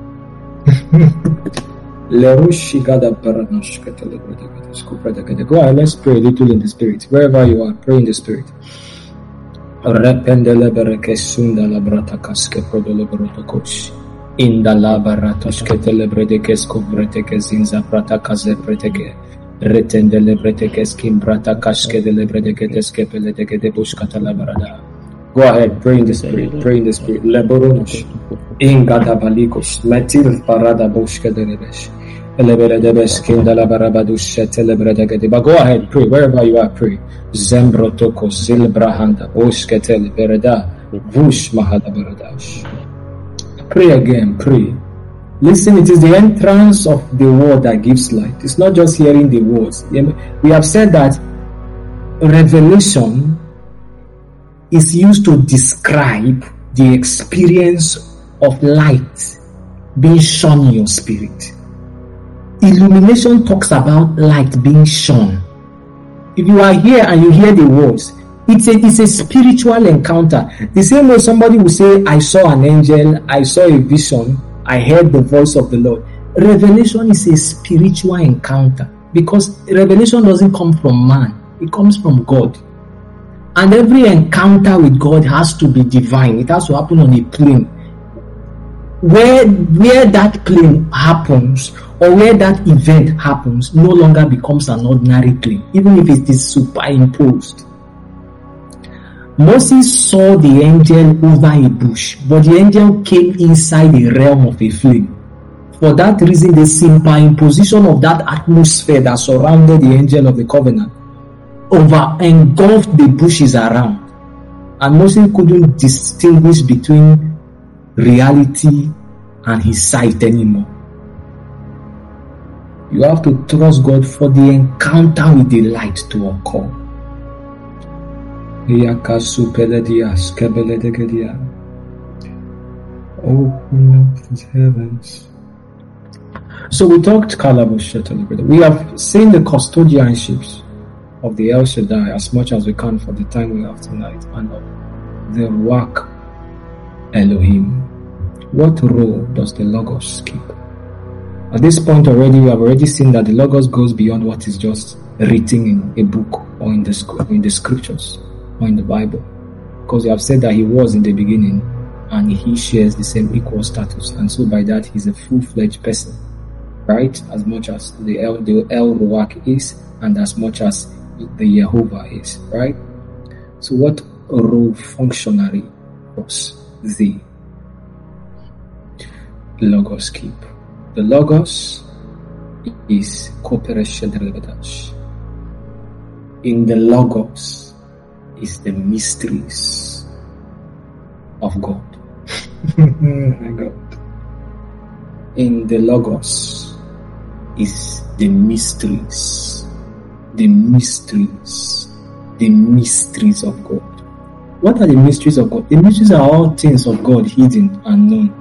Go ahead, let's pray a little in the Spirit. Wherever you are, pray in the Spirit. In the labaratos ketelebratekes kovretekes inza pratakaze preteke retendelebratekes kimbratakas delebreteketes kepeleteke de bushkatalabarada. Go ahead, pray in the Spirit, pray in the Spirit. Leboronos ingadabalikos metil parada bushkedelebesh eleberedebes kindalabarabadushe telebredegede. But go ahead, pray wherever you are, pray. Zembrotoko zilbrahanda bushketel bereda bush mahadabaradash. Pray again, pray. Listen, it is the entrance of the word that gives light. It's not just hearing the words. We have said that revelation is used to describe the experience of light being shone in your spirit. Illumination talks about light being shone. If you are here and you hear the words, it's a spiritual encounter. The same way somebody will say, I saw an angel, I saw a vision, I heard the voice of the Lord. Revelation is a spiritual encounter because revelation doesn't come from man, it comes from God. And every encounter with God has to be divine. It has to happen on a plane. Where that plane happens or where that event happens no longer becomes an ordinary plane, even if it is superimposed. Moses saw the angel over a bush, but the angel came inside the realm of a flame. For that reason, the superimposition of that atmosphere that surrounded the angel of the covenant engulfed the bushes around. And Moses couldn't distinguish between reality and his sight anymore. You have to trust God for the encounter with the light to occur. Open up the heavens. So we talked Kalaboshetelebede. We have seen the custodianships of the El Shaddai as much as we can for the time we have tonight, and of the Ruach Elohim. What role does the Logos keep? At this point already, we have already seen that the Logos goes beyond what is just written in a book or in the scriptures or in the Bible, because we have said that he was in the beginning and he shares the same equal status, and so by that he's a full-fledged person, right? As much as the El Ruach is, and as much as the Yehovah is, right? So what role functionary does the Logos keep? The Logos is cooperation. In the Logos is the mysteries of God. My God. In the Logos is the mysteries of God. What are the mysteries of God? The mysteries are all things of God hidden and known.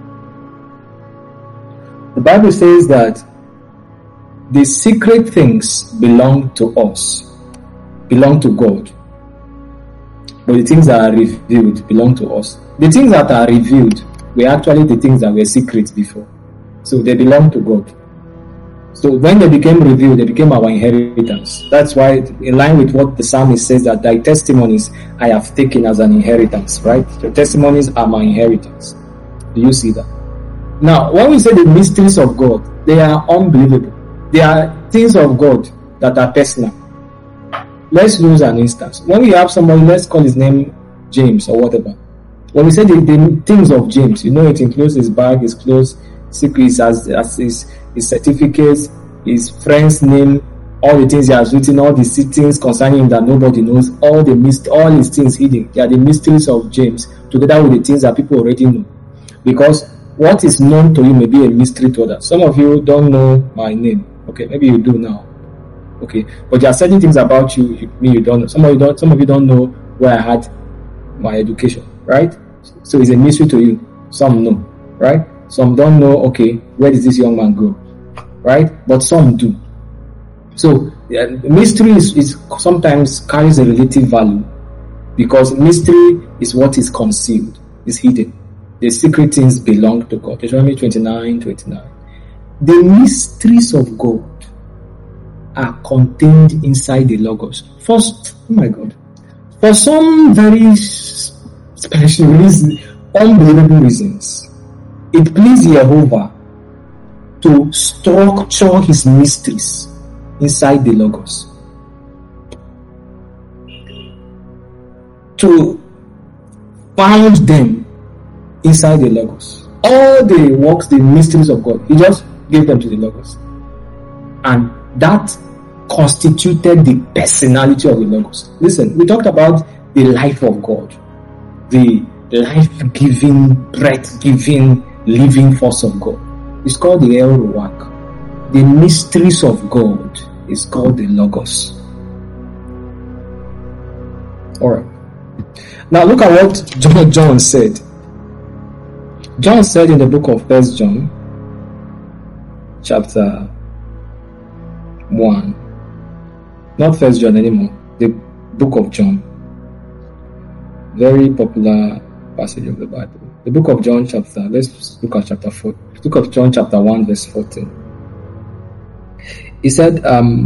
The Bible says that the secret things belong to us, belong to God. But the things that are revealed belong to us. The things that are revealed were actually the things that were secret before. So they belong to God. So when they became revealed, they became our inheritance. That's why, in line with what the psalmist says, that thy testimonies I have taken as an inheritance, right? Your testimonies are my inheritance. Do you see that? Now, when we say the mysteries of God, they are unbelievable. They are things of God that are personal. Let's use an instance. When we have somebody, let's call his name James or whatever. When we say the things of James, you know, it includes his bag, his clothes, secrets, as his certificates, his friend's name, all the things he has written, all the things concerning him that nobody knows, all his things hidden. They are the mysteries of James, together with the things that people already know. Because what is known to you may be a mystery to others. Some of you don't know my name. Okay, maybe you do now. Okay, but there are certain things about you don't know. Some of you don't know where I had my education, right? So it's a mystery to you. Some know, right? Some don't know, okay, where does this young man go? Right? But some do. So mystery is sometimes carries a relative value, because mystery is what is concealed, is hidden. The secret things belong to God. Deuteronomy 29:29. The mysteries of God are contained inside the Logos. First, oh my God, for some very special reasons, unbelievable reasons, it pleased Jehovah to structure his mysteries inside the Logos, to found them inside the Logos. All the works, the mysteries of God, he just gave them to the Logos, and that constituted the personality of the Logos. Listen, we talked about the life of God, the life-giving, breath-giving, living force of God. It's called the El Ruach. The mysteries of God is called the Logos. Alright. Now look at what John said. John said in the book of 1 John, chapter 1. Not 1 John anymore. The book of John. Very popular passage of the Bible. The book of John let's look at chapter 4. Book of John chapter 1 verse 14. He said,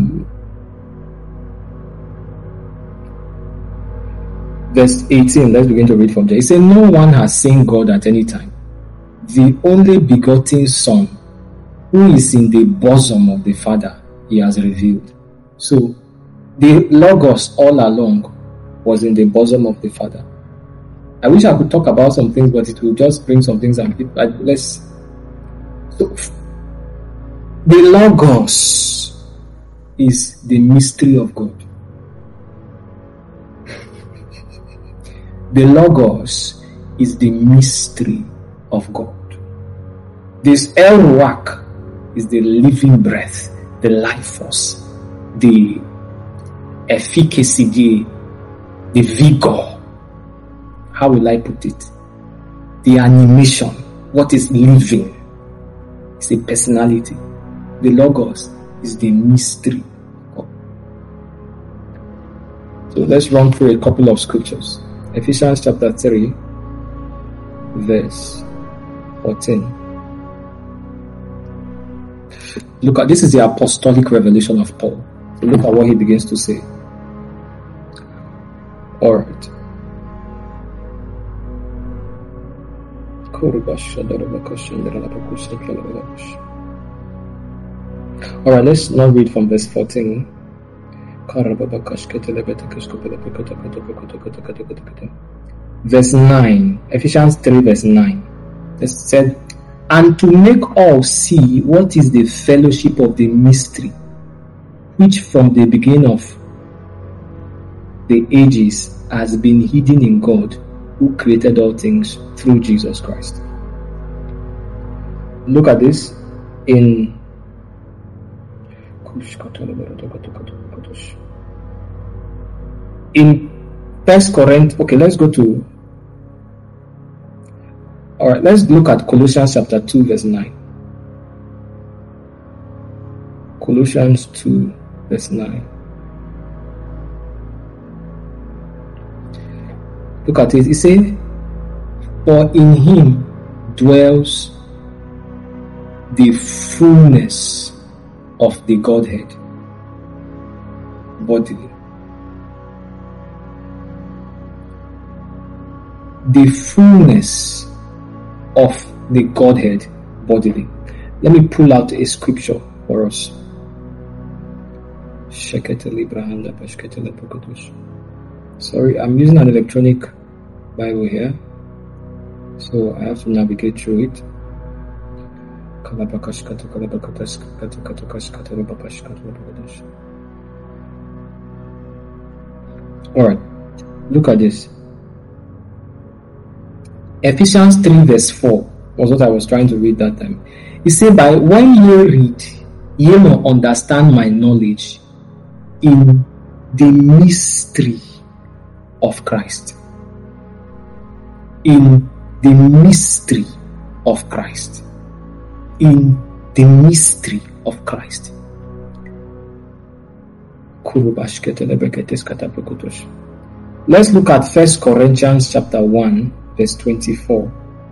verse 18, let's begin to read from there. He said, no one has seen God at any time. The only begotten Son, who is in the bosom of the Father, he has revealed. So, the Logos all along was in the bosom of the Father. I wish I could talk about some things, but it will just bring some things and let's. So, the Logos is the mystery of God. The Logos is the mystery of God. This El Ruach is the living breath, the life force, the efficacy, the vigor. How will I put it? The animation, what is living. It's a personality. The Logos is the mystery of God. So let's run through a couple of scriptures. Ephesians chapter 3, verse 14. Look at, this is the apostolic revelation of Paul. So look at what he begins to say. Alright. Alright, let's now read from verse 14. Verse 9. Ephesians 3 verse 9. It said, and to make all see what is the fellowship of the mystery, which from the beginning of the ages has been hidden in God, who created all things through Jesus Christ. Look at this in First Corinthians. Okay, let's go to. Alright, let's look at Colossians chapter 2 verse 9. Colossians 2 verse 9. Look at it. It says, for in him dwells the fullness of the Godhead bodily. The fullness of the Godhead bodily. Let me pull out a scripture for us. Sorry, I'm using an electronic Bible here, so I have to navigate through it. Alright, look at this. Ephesians 3 verse 4 was what I was trying to read that time. It said, by when you read, you will understand my knowledge in the mystery of Christ. In the mystery of Christ. In the mystery of Christ. Let's look at 1 Corinthians chapter 1, verse 24.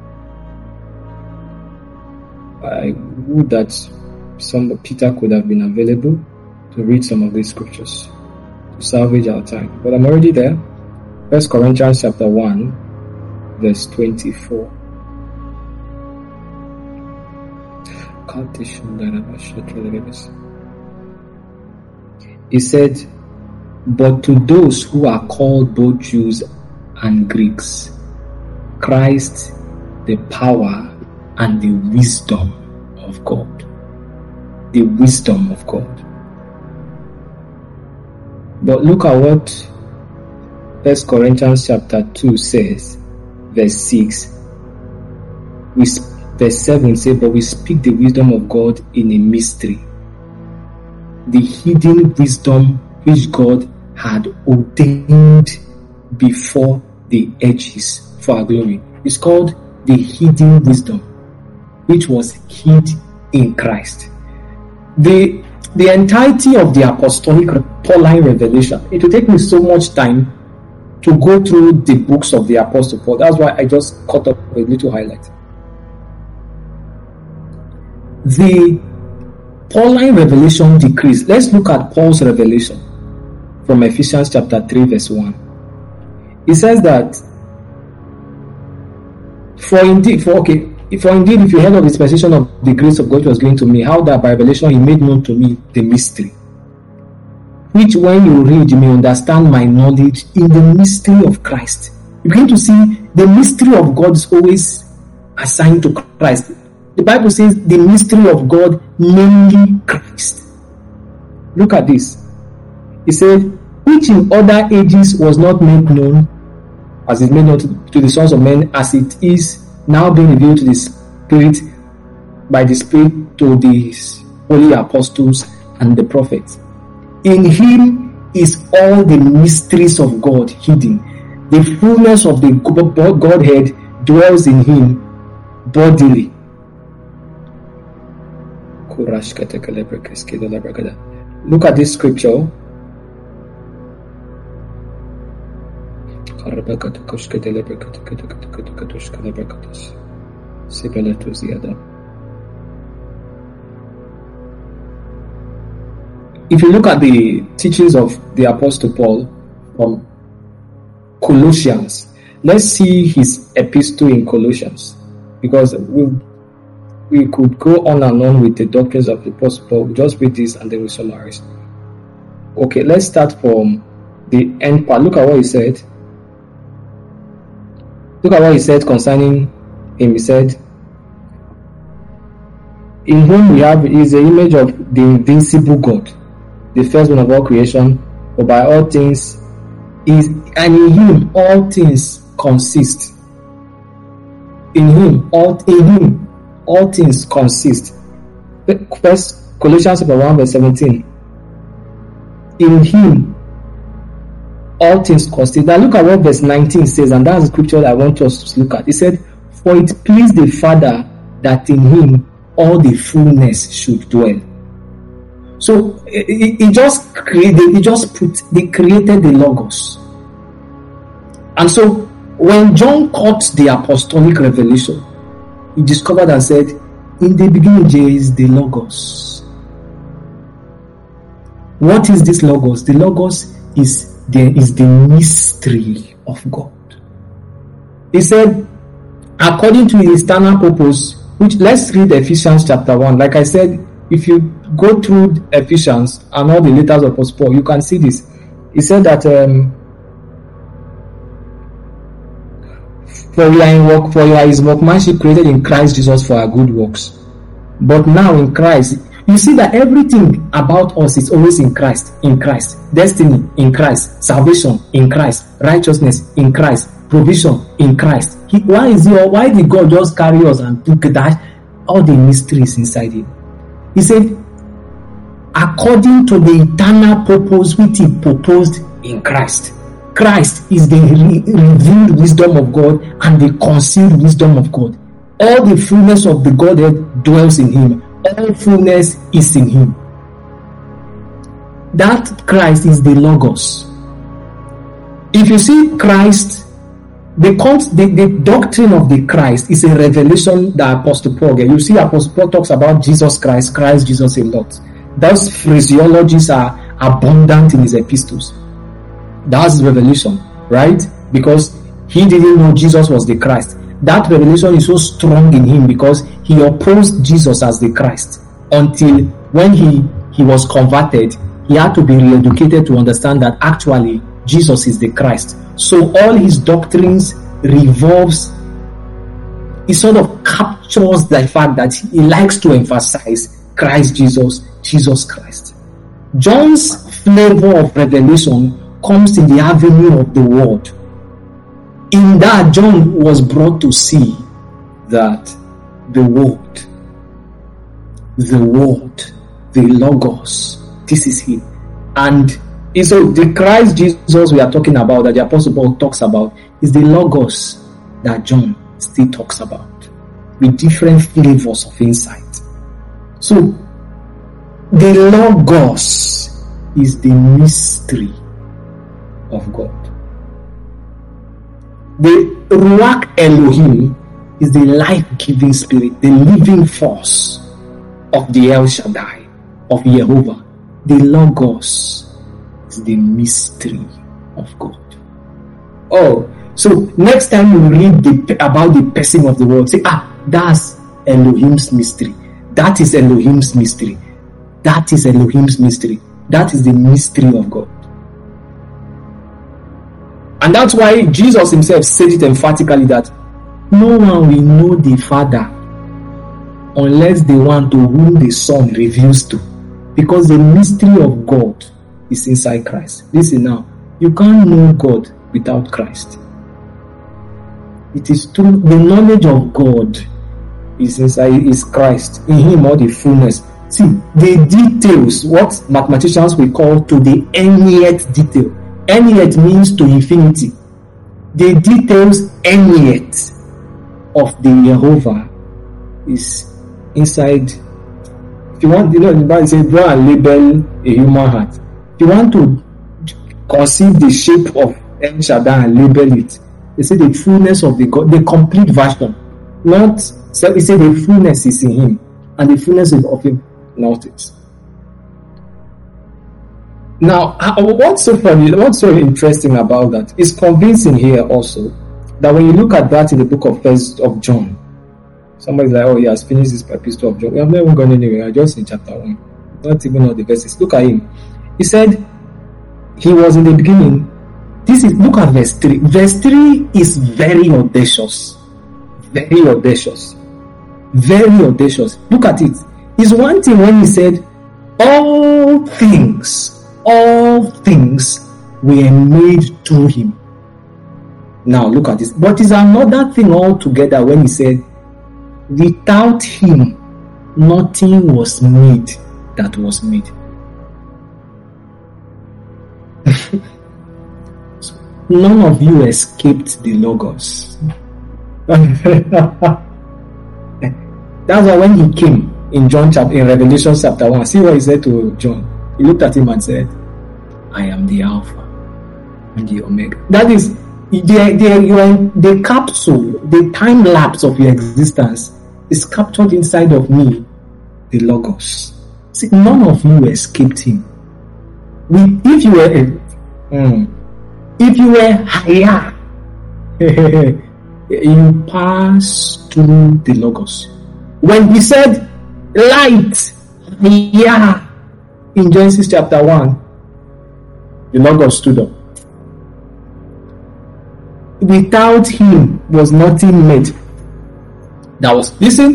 I would that Peter could have been available to read some of these scriptures to salvage our time. But I'm already there. 1 Corinthians chapter 1, verse 24. He said, "But to those who are called both Jews and Greeks, Christ, the power and the wisdom of God." The wisdom of God. But look at what 1 Corinthians chapter 2 says, verse 6. Verse 7 says, "But we speak the wisdom of God in a mystery, the hidden wisdom which God had ordained before the ages for our glory." It's called the hidden wisdom, which was hid in Christ. The entirety of the apostolic Pauline revelation, it will take me so much time to go through the books of the Apostle Paul. That's why I just cut up a little highlight. The Pauline revelation decreased. Let's look at Paul's revelation from Ephesians chapter 3 verse 1. It says that, For indeed, if you heard of the dispensation of the grace of God which was given to me, how that by revelation he made known to me the mystery, which when you read you may understand my knowledge in the mystery of Christ. You begin to see the mystery of God is always assigned to Christ. The Bible says the mystery of God, namely Christ. Look at this. It said, which in other ages was not made known, as it made known to the sons of men, as it is now being revealed to the Spirit, by the Spirit, to the holy apostles and the prophets. In him is all the mysteries of God hidden. The fullness of the Godhead dwells in him bodily. Look at this scripture. If you look at the teachings of the Apostle Paul from Colossians, let's see his epistle in Colossians, because we could go on and on with the doctrines of the Apostle Paul. We'll just read this and then we'll summarize. Okay, let's start from the end part. Look at what he said. Look at what he said concerning him. He said, in whom we have is the image of the invincible God, the firstborn of all creation, for by all things is, and in him all things consist. In him all things consist. First Colossians chapter 1 verse 17. In him all things consist. Now look at what verse 19 says, and that's the scripture I want us to look at. It said, for it pleased the Father that in him all the fullness should dwell. So they created the Logos. And so when John caught the apostolic revelation, he discovered and said, in the beginning there is the Logos. What is this Logos? The Logos is the mystery of God. He said, according to his eternal purpose, which, let's read Ephesians chapter 1. Like I said, if you go through Ephesians and all the letters of Apostle Paul, you can see this. He said that for you are his workmanship created in Christ Jesus for our good works. But now in Christ, you see that everything about us is always in Christ. Destiny in Christ, salvation in Christ, righteousness in Christ, provision in Christ. Why did God just carry us and put that all the mysteries inside him? He said, according to the eternal purpose which he proposed in Christ. Christ is the revealed wisdom of God and the concealed wisdom of God. All the fullness of the Godhead dwells in him. All fullness is in him. that Christ is the Logos. If you see Christ, the doctrine of the Christ is a revelation that Apostle Paul gave. You see Apostle Paul talks about Jesus Christ, Jesus a lot. Those phraseologies are abundant in his epistles. That's revelation, right? Because he didn't know Jesus was the Christ. That revelation is so strong in him because he opposed Jesus as the Christ until when he was converted, he had to be re-educated to understand that actually Jesus is the Christ. So all his doctrines revolves, he sort of captures the fact that he likes to emphasize Christ Jesus, Jesus Christ. John's flavor of revelation comes in the avenue of the word. In that, John was brought to see that the word, the Logos, this is him. And so the Christ Jesus we are talking about, that the Apostle Paul talks about, is the Logos that John still talks about, with different flavors of insight. So the Logos is the mystery of God. The Ruach Elohim is the life-giving spirit, the living force of the El Shaddai, of Jehovah. The Logos is the mystery of God. Oh, so next time you read about the person of the world, say, that's Elohim's mystery. That is Elohim's mystery. That is Elohim's mystery. That is the mystery of God. And that's why Jesus himself said it emphatically that no one will know the Father unless the one to whom the Son reveals to. Because the mystery of God is inside Christ. Listen now, you can't know God without Christ. It is true, the knowledge of God is inside, is Christ. In him all the fullness. See, the details, what mathematicians will call to the nth detail. Nth means to infinity. The details nth of the Jehovah is inside. If you want, the Bible says, draw and label a human heart. If you want to conceive the shape of El Shaddai and label it, they say the fullness of the God, the complete version. Not, so they say the fullness is in him, and the fullness is of him, not it. Now, what's so funny, what's so interesting about that is convincing here also that when you look at that in the book of John, somebody's like, oh, he has finished this epistle of John. We have not even gone anywhere. I'm just in chapter 1. Not even all the verses. Look at him. He said, he was in the beginning. Look at verse 3. Verse 3 is very audacious. Very audacious. Very audacious. Look at it. It's one thing when he said, all things were made through him. Now look at this. But it's another thing altogether when he said, without him, nothing was made that was made. None of you escaped the Logos. That's why when he came in Revelation chapter 1, see what he said to John. He looked at him and said, I am the Alpha and the Omega. That is, the capsule, the time lapse of your existence is captured inside of me, the Logos. See, none of you escaped him. If you were higher, you pass through the Logos. When he said, light, yeah, in Genesis chapter 1, the Logos stood up. Without him was nothing made. That was, listen,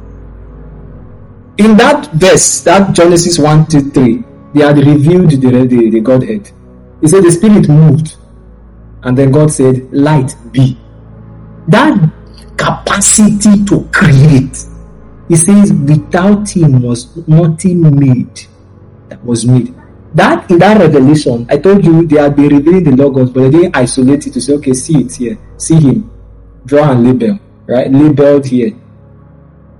in that verse, that Genesis 1-3, they had revealed the Godhead. He said the Spirit moved, and then God said, light be. That capacity to create, he says, without him was nothing made that was made. That in that revelation, I told you they had been revealing the Logos, but they didn't isolate it to say, okay, see it here, see him, draw and label, right? Labeled here.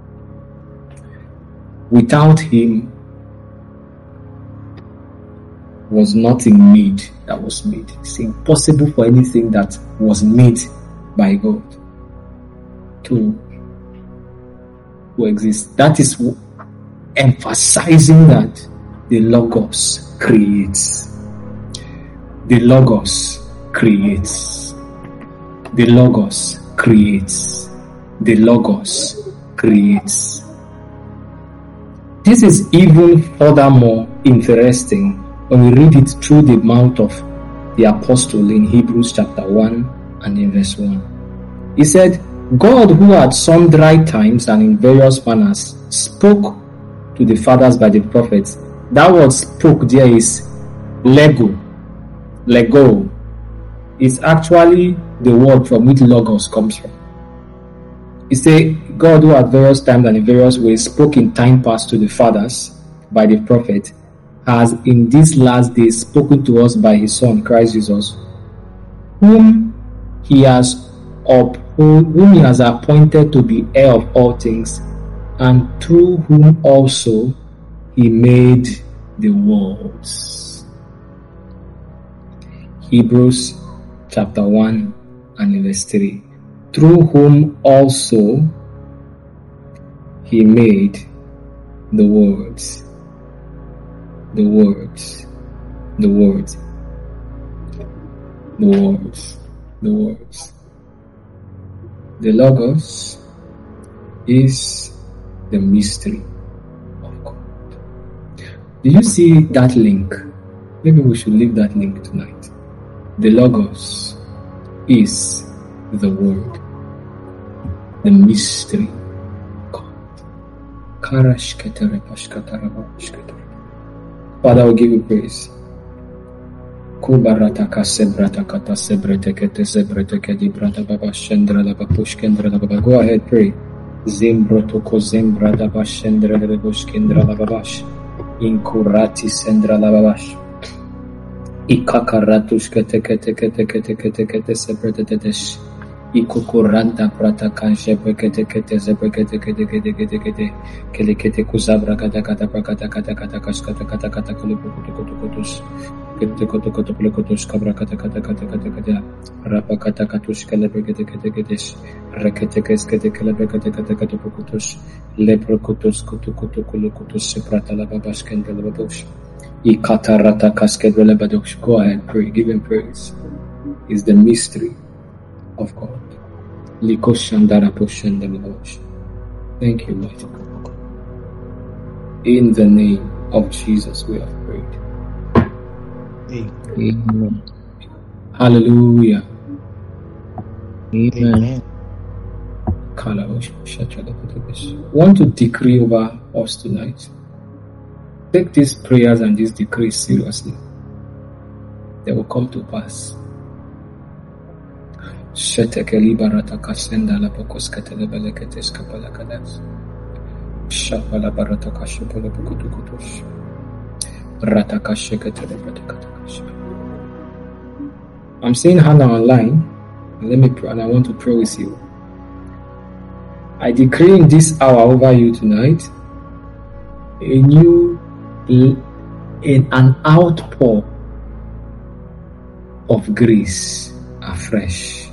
Without him, was nothing made that was made. It's impossible for anything that was made by God to exist. That is emphasizing that the Logos creates. The Logos creates. The Logos creates. The Logos creates. This is even furthermore interesting when we read it through the mouth of the apostle in Hebrews chapter 1 and in verse 1. He said, God, who at sundry times and in various manners spoke to the fathers by the prophets. That word spoke there is lego. Lego is actually the word from which Logos comes from. He said, God, who at various times and in various ways spoke in time past to the fathers by the prophet, has in these last days spoken to us by his Son, Christ Jesus, whom he has appointed to be heir of all things, and through whom also he made the worlds. Hebrews chapter 1 and verse 3. Through whom also he made the worlds. The words. The words. The words. The words. The Logos is the mystery of God. Do you see that link? Maybe we should leave that link tonight. The Logos is the Word, the mystery of God. Father, we give you praise. Go ahead, pray. Zimbrotoko zembrada bashendra lebushkindra lababash. Inkurati sendra lababash. Ikakaratush kete sepretetesh. Ikukuranda prata kanje bekete zebekete kelekete kuzabra kata kaskata kulukutukutus. Kotokotokotokotos kabra kata rapa kata katush kelebekete reketekes kelebekete pokutus leprokotos kutukulukutus seprata lababash kendelababush ikatarata kaskedwele badosh. Go ahead, pray, give him praise. Is the mystery of God. Likoshandara poshendelababush. Thank you, mighty God. In the name of Jesus we have prayed. Amen. Hallelujah. Amen. Want to decree over us tonight. Take these prayers and these decrees seriously. They will come to pass. Shetekeli barata kasenda la pokoskatele beleketes kapalakadas. Shapala barata kashapala pokutukutush. I'm seeing Hannah online. Let me pray, and I want to pray with you. I decree in this hour over you tonight an outpour of grace afresh.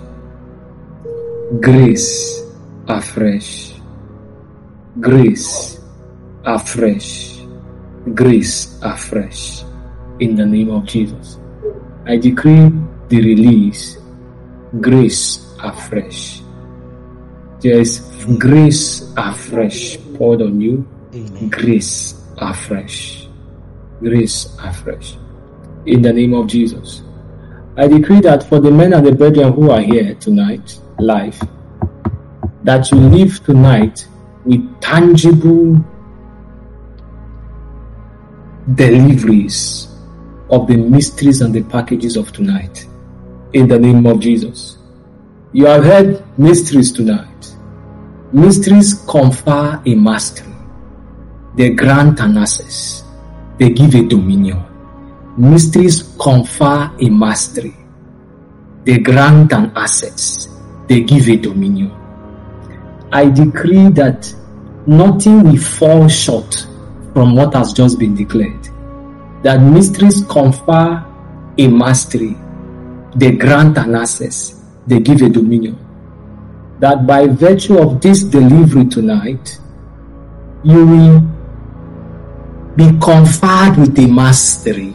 Grace afresh. Grace afresh. Grace afresh in the name of Jesus. I decree the release, grace afresh. There is grace afresh poured on you. Amen. Grace afresh. Grace afresh in the name of Jesus. I decree that for the men and the brethren who are here tonight, live, that you live tonight with tangible deliveries of the mysteries and the packages of tonight in the name of Jesus. You have heard mysteries tonight. Mysteries confer a mastery. They grant an access. They give a dominion. Mysteries confer a mastery. They grant an access. They give a dominion. I decree that nothing will fall short from what has just been declared. that mysteries confer a mastery, they grant an access, they give a dominion. That by virtue of this delivery tonight, you will be conferred with a mastery.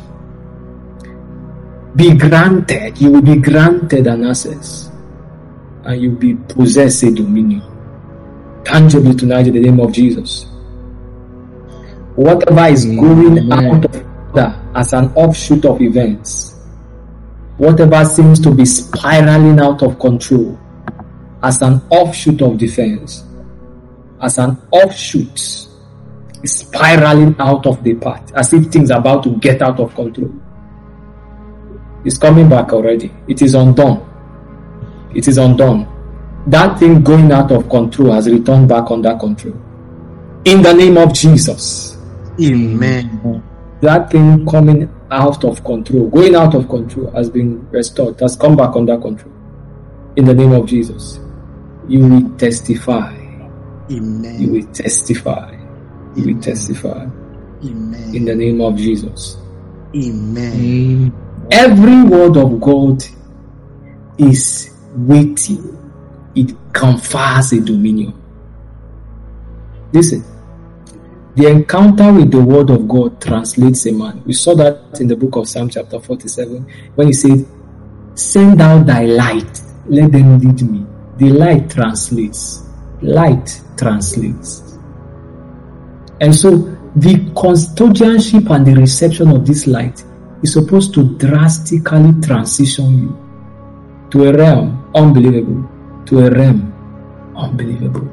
You will be granted an access, and you will be possessed a dominion. Tangibly tonight in the name of Jesus. Whatever is going out of order as an offshoot of events, whatever seems to be spiraling out of control as an offshoot of defense, as an offshoot spiraling out of the path, as if things are about to get out of control, it's coming back already. It is undone. It is undone. That thing going out of control has returned back under control. In the name of Jesus. Amen. That thing coming out of control, going out of control, has been restored, has come back under control. In the name of Jesus. You will testify. Amen. You will testify. You will testify. Amen. In the name of Jesus. Amen. Every word of God is weighty. It confers a dominion. Listen. The encounter with the word of God translates a man. We saw that in the book of Psalm chapter 47 when he said, "Send out thy light, let them lead me." The light translates. Light translates. And so the custodianship and the reception of this light is supposed to drastically transition you to a realm unbelievable, to a realm unbelievable.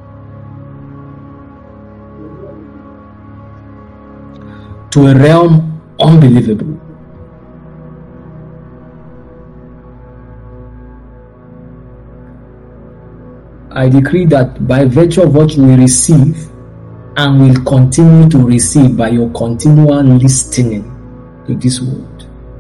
To a realm unbelievable. I decree that by virtue of what you will receive and will continue to receive by your continual listening to this word,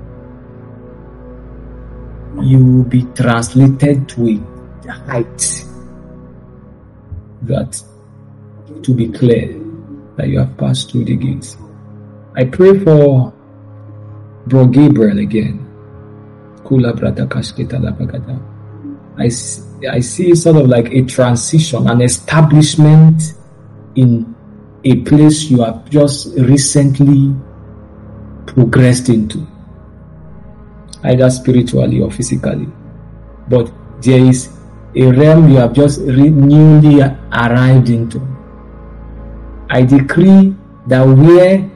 you will be translated to a height that, to be clear, that you have passed through the gates. I pray for Bro Gabriel again. Kula brada kashketa labagada. I see sort of like a transition, an establishment in a place you have just recently progressed into, either spiritually or physically. But there is a realm you have just newly arrived into. I decree that where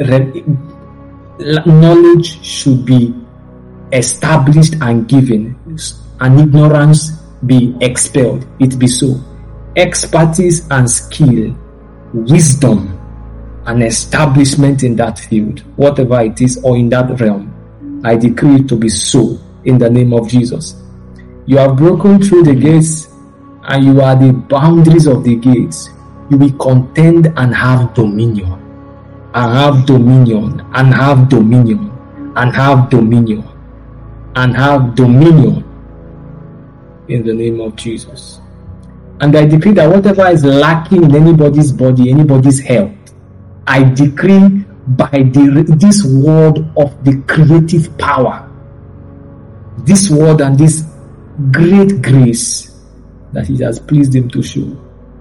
knowledge should be established and given, and ignorance be expelled, it be so. Expertise and skill, wisdom and establishment in that field, whatever it is, or in that realm, I decree it to be so in the name of Jesus. You have broken through the gates and you are the boundaries of the gates. You will contend and have dominion. And have dominion, and have dominion, and have dominion, and have dominion in the name of Jesus. And I decree that whatever is lacking in anybody's body, anybody's health, I decree by this word of the creative power, this word and this great grace that He has pleased Him to show,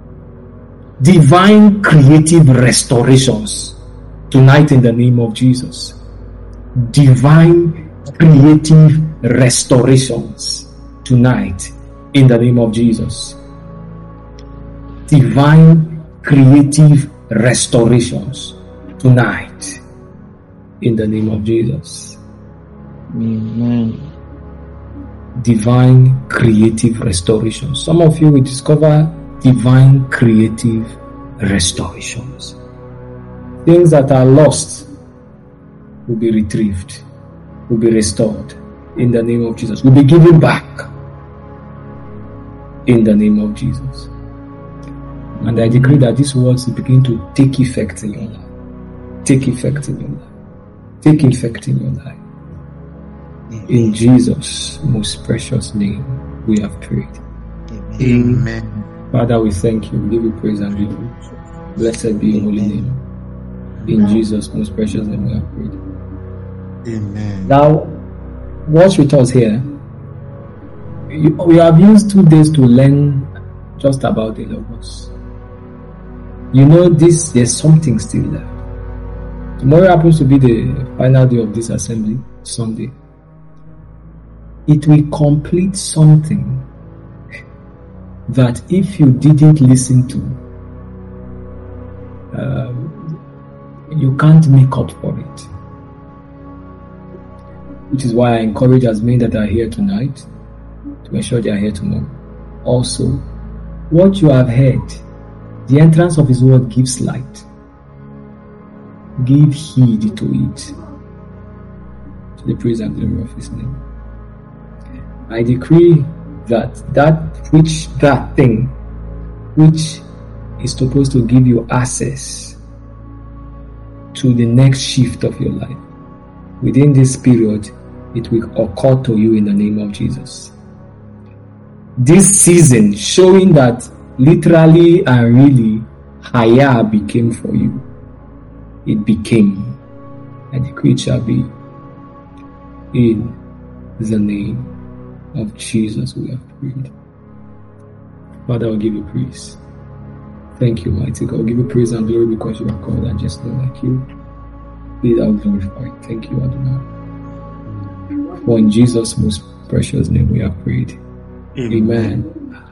divine creative restorations tonight in the name of Jesus. Divine creative restorations tonight in the name of Jesus. Divine creative restorations tonight in the name of Jesus. Amen. Divine creative restorations. Some of you will discover divine creative restorations. Things that are lost will be retrieved, will be restored in the name of Jesus, will be given back in the name of Jesus. And I decree that these words will begin to take effect in your life. Take effect in your life. Take effect in your life. In Jesus' most precious name, we have prayed. Amen. Father, we thank you. We give you praise and glory. Blessed be your holy name. In Jesus' most precious name we have prayed. Amen. Now, watch with us here. We have used 2 days to learn just about the Logos. You know this, there's something still there. Tomorrow happens to be the final day of this assembly, Sunday. It will complete something that if you didn't listen to, you can't make up for it. Which is why I encourage as many that are here tonight to ensure they are here tomorrow. Also, what you have heard, the entrance of His word gives light. Give heed to it, to the praise and glory of His name. I decree that thing which is supposed to give you access to the next shift of your life, within this period, it will occur to you in the name of Jesus. This season showing that literally and really higher became for you. It became. I decree it shall be. In the name of Jesus we have prayed. Father, I'll give you praise. Thank you, mighty God. I'll give you praise and glory because you are called and just not like you. Be thou glorified. Thank you, Adonai. For in Jesus' most precious name we have prayed. Amen.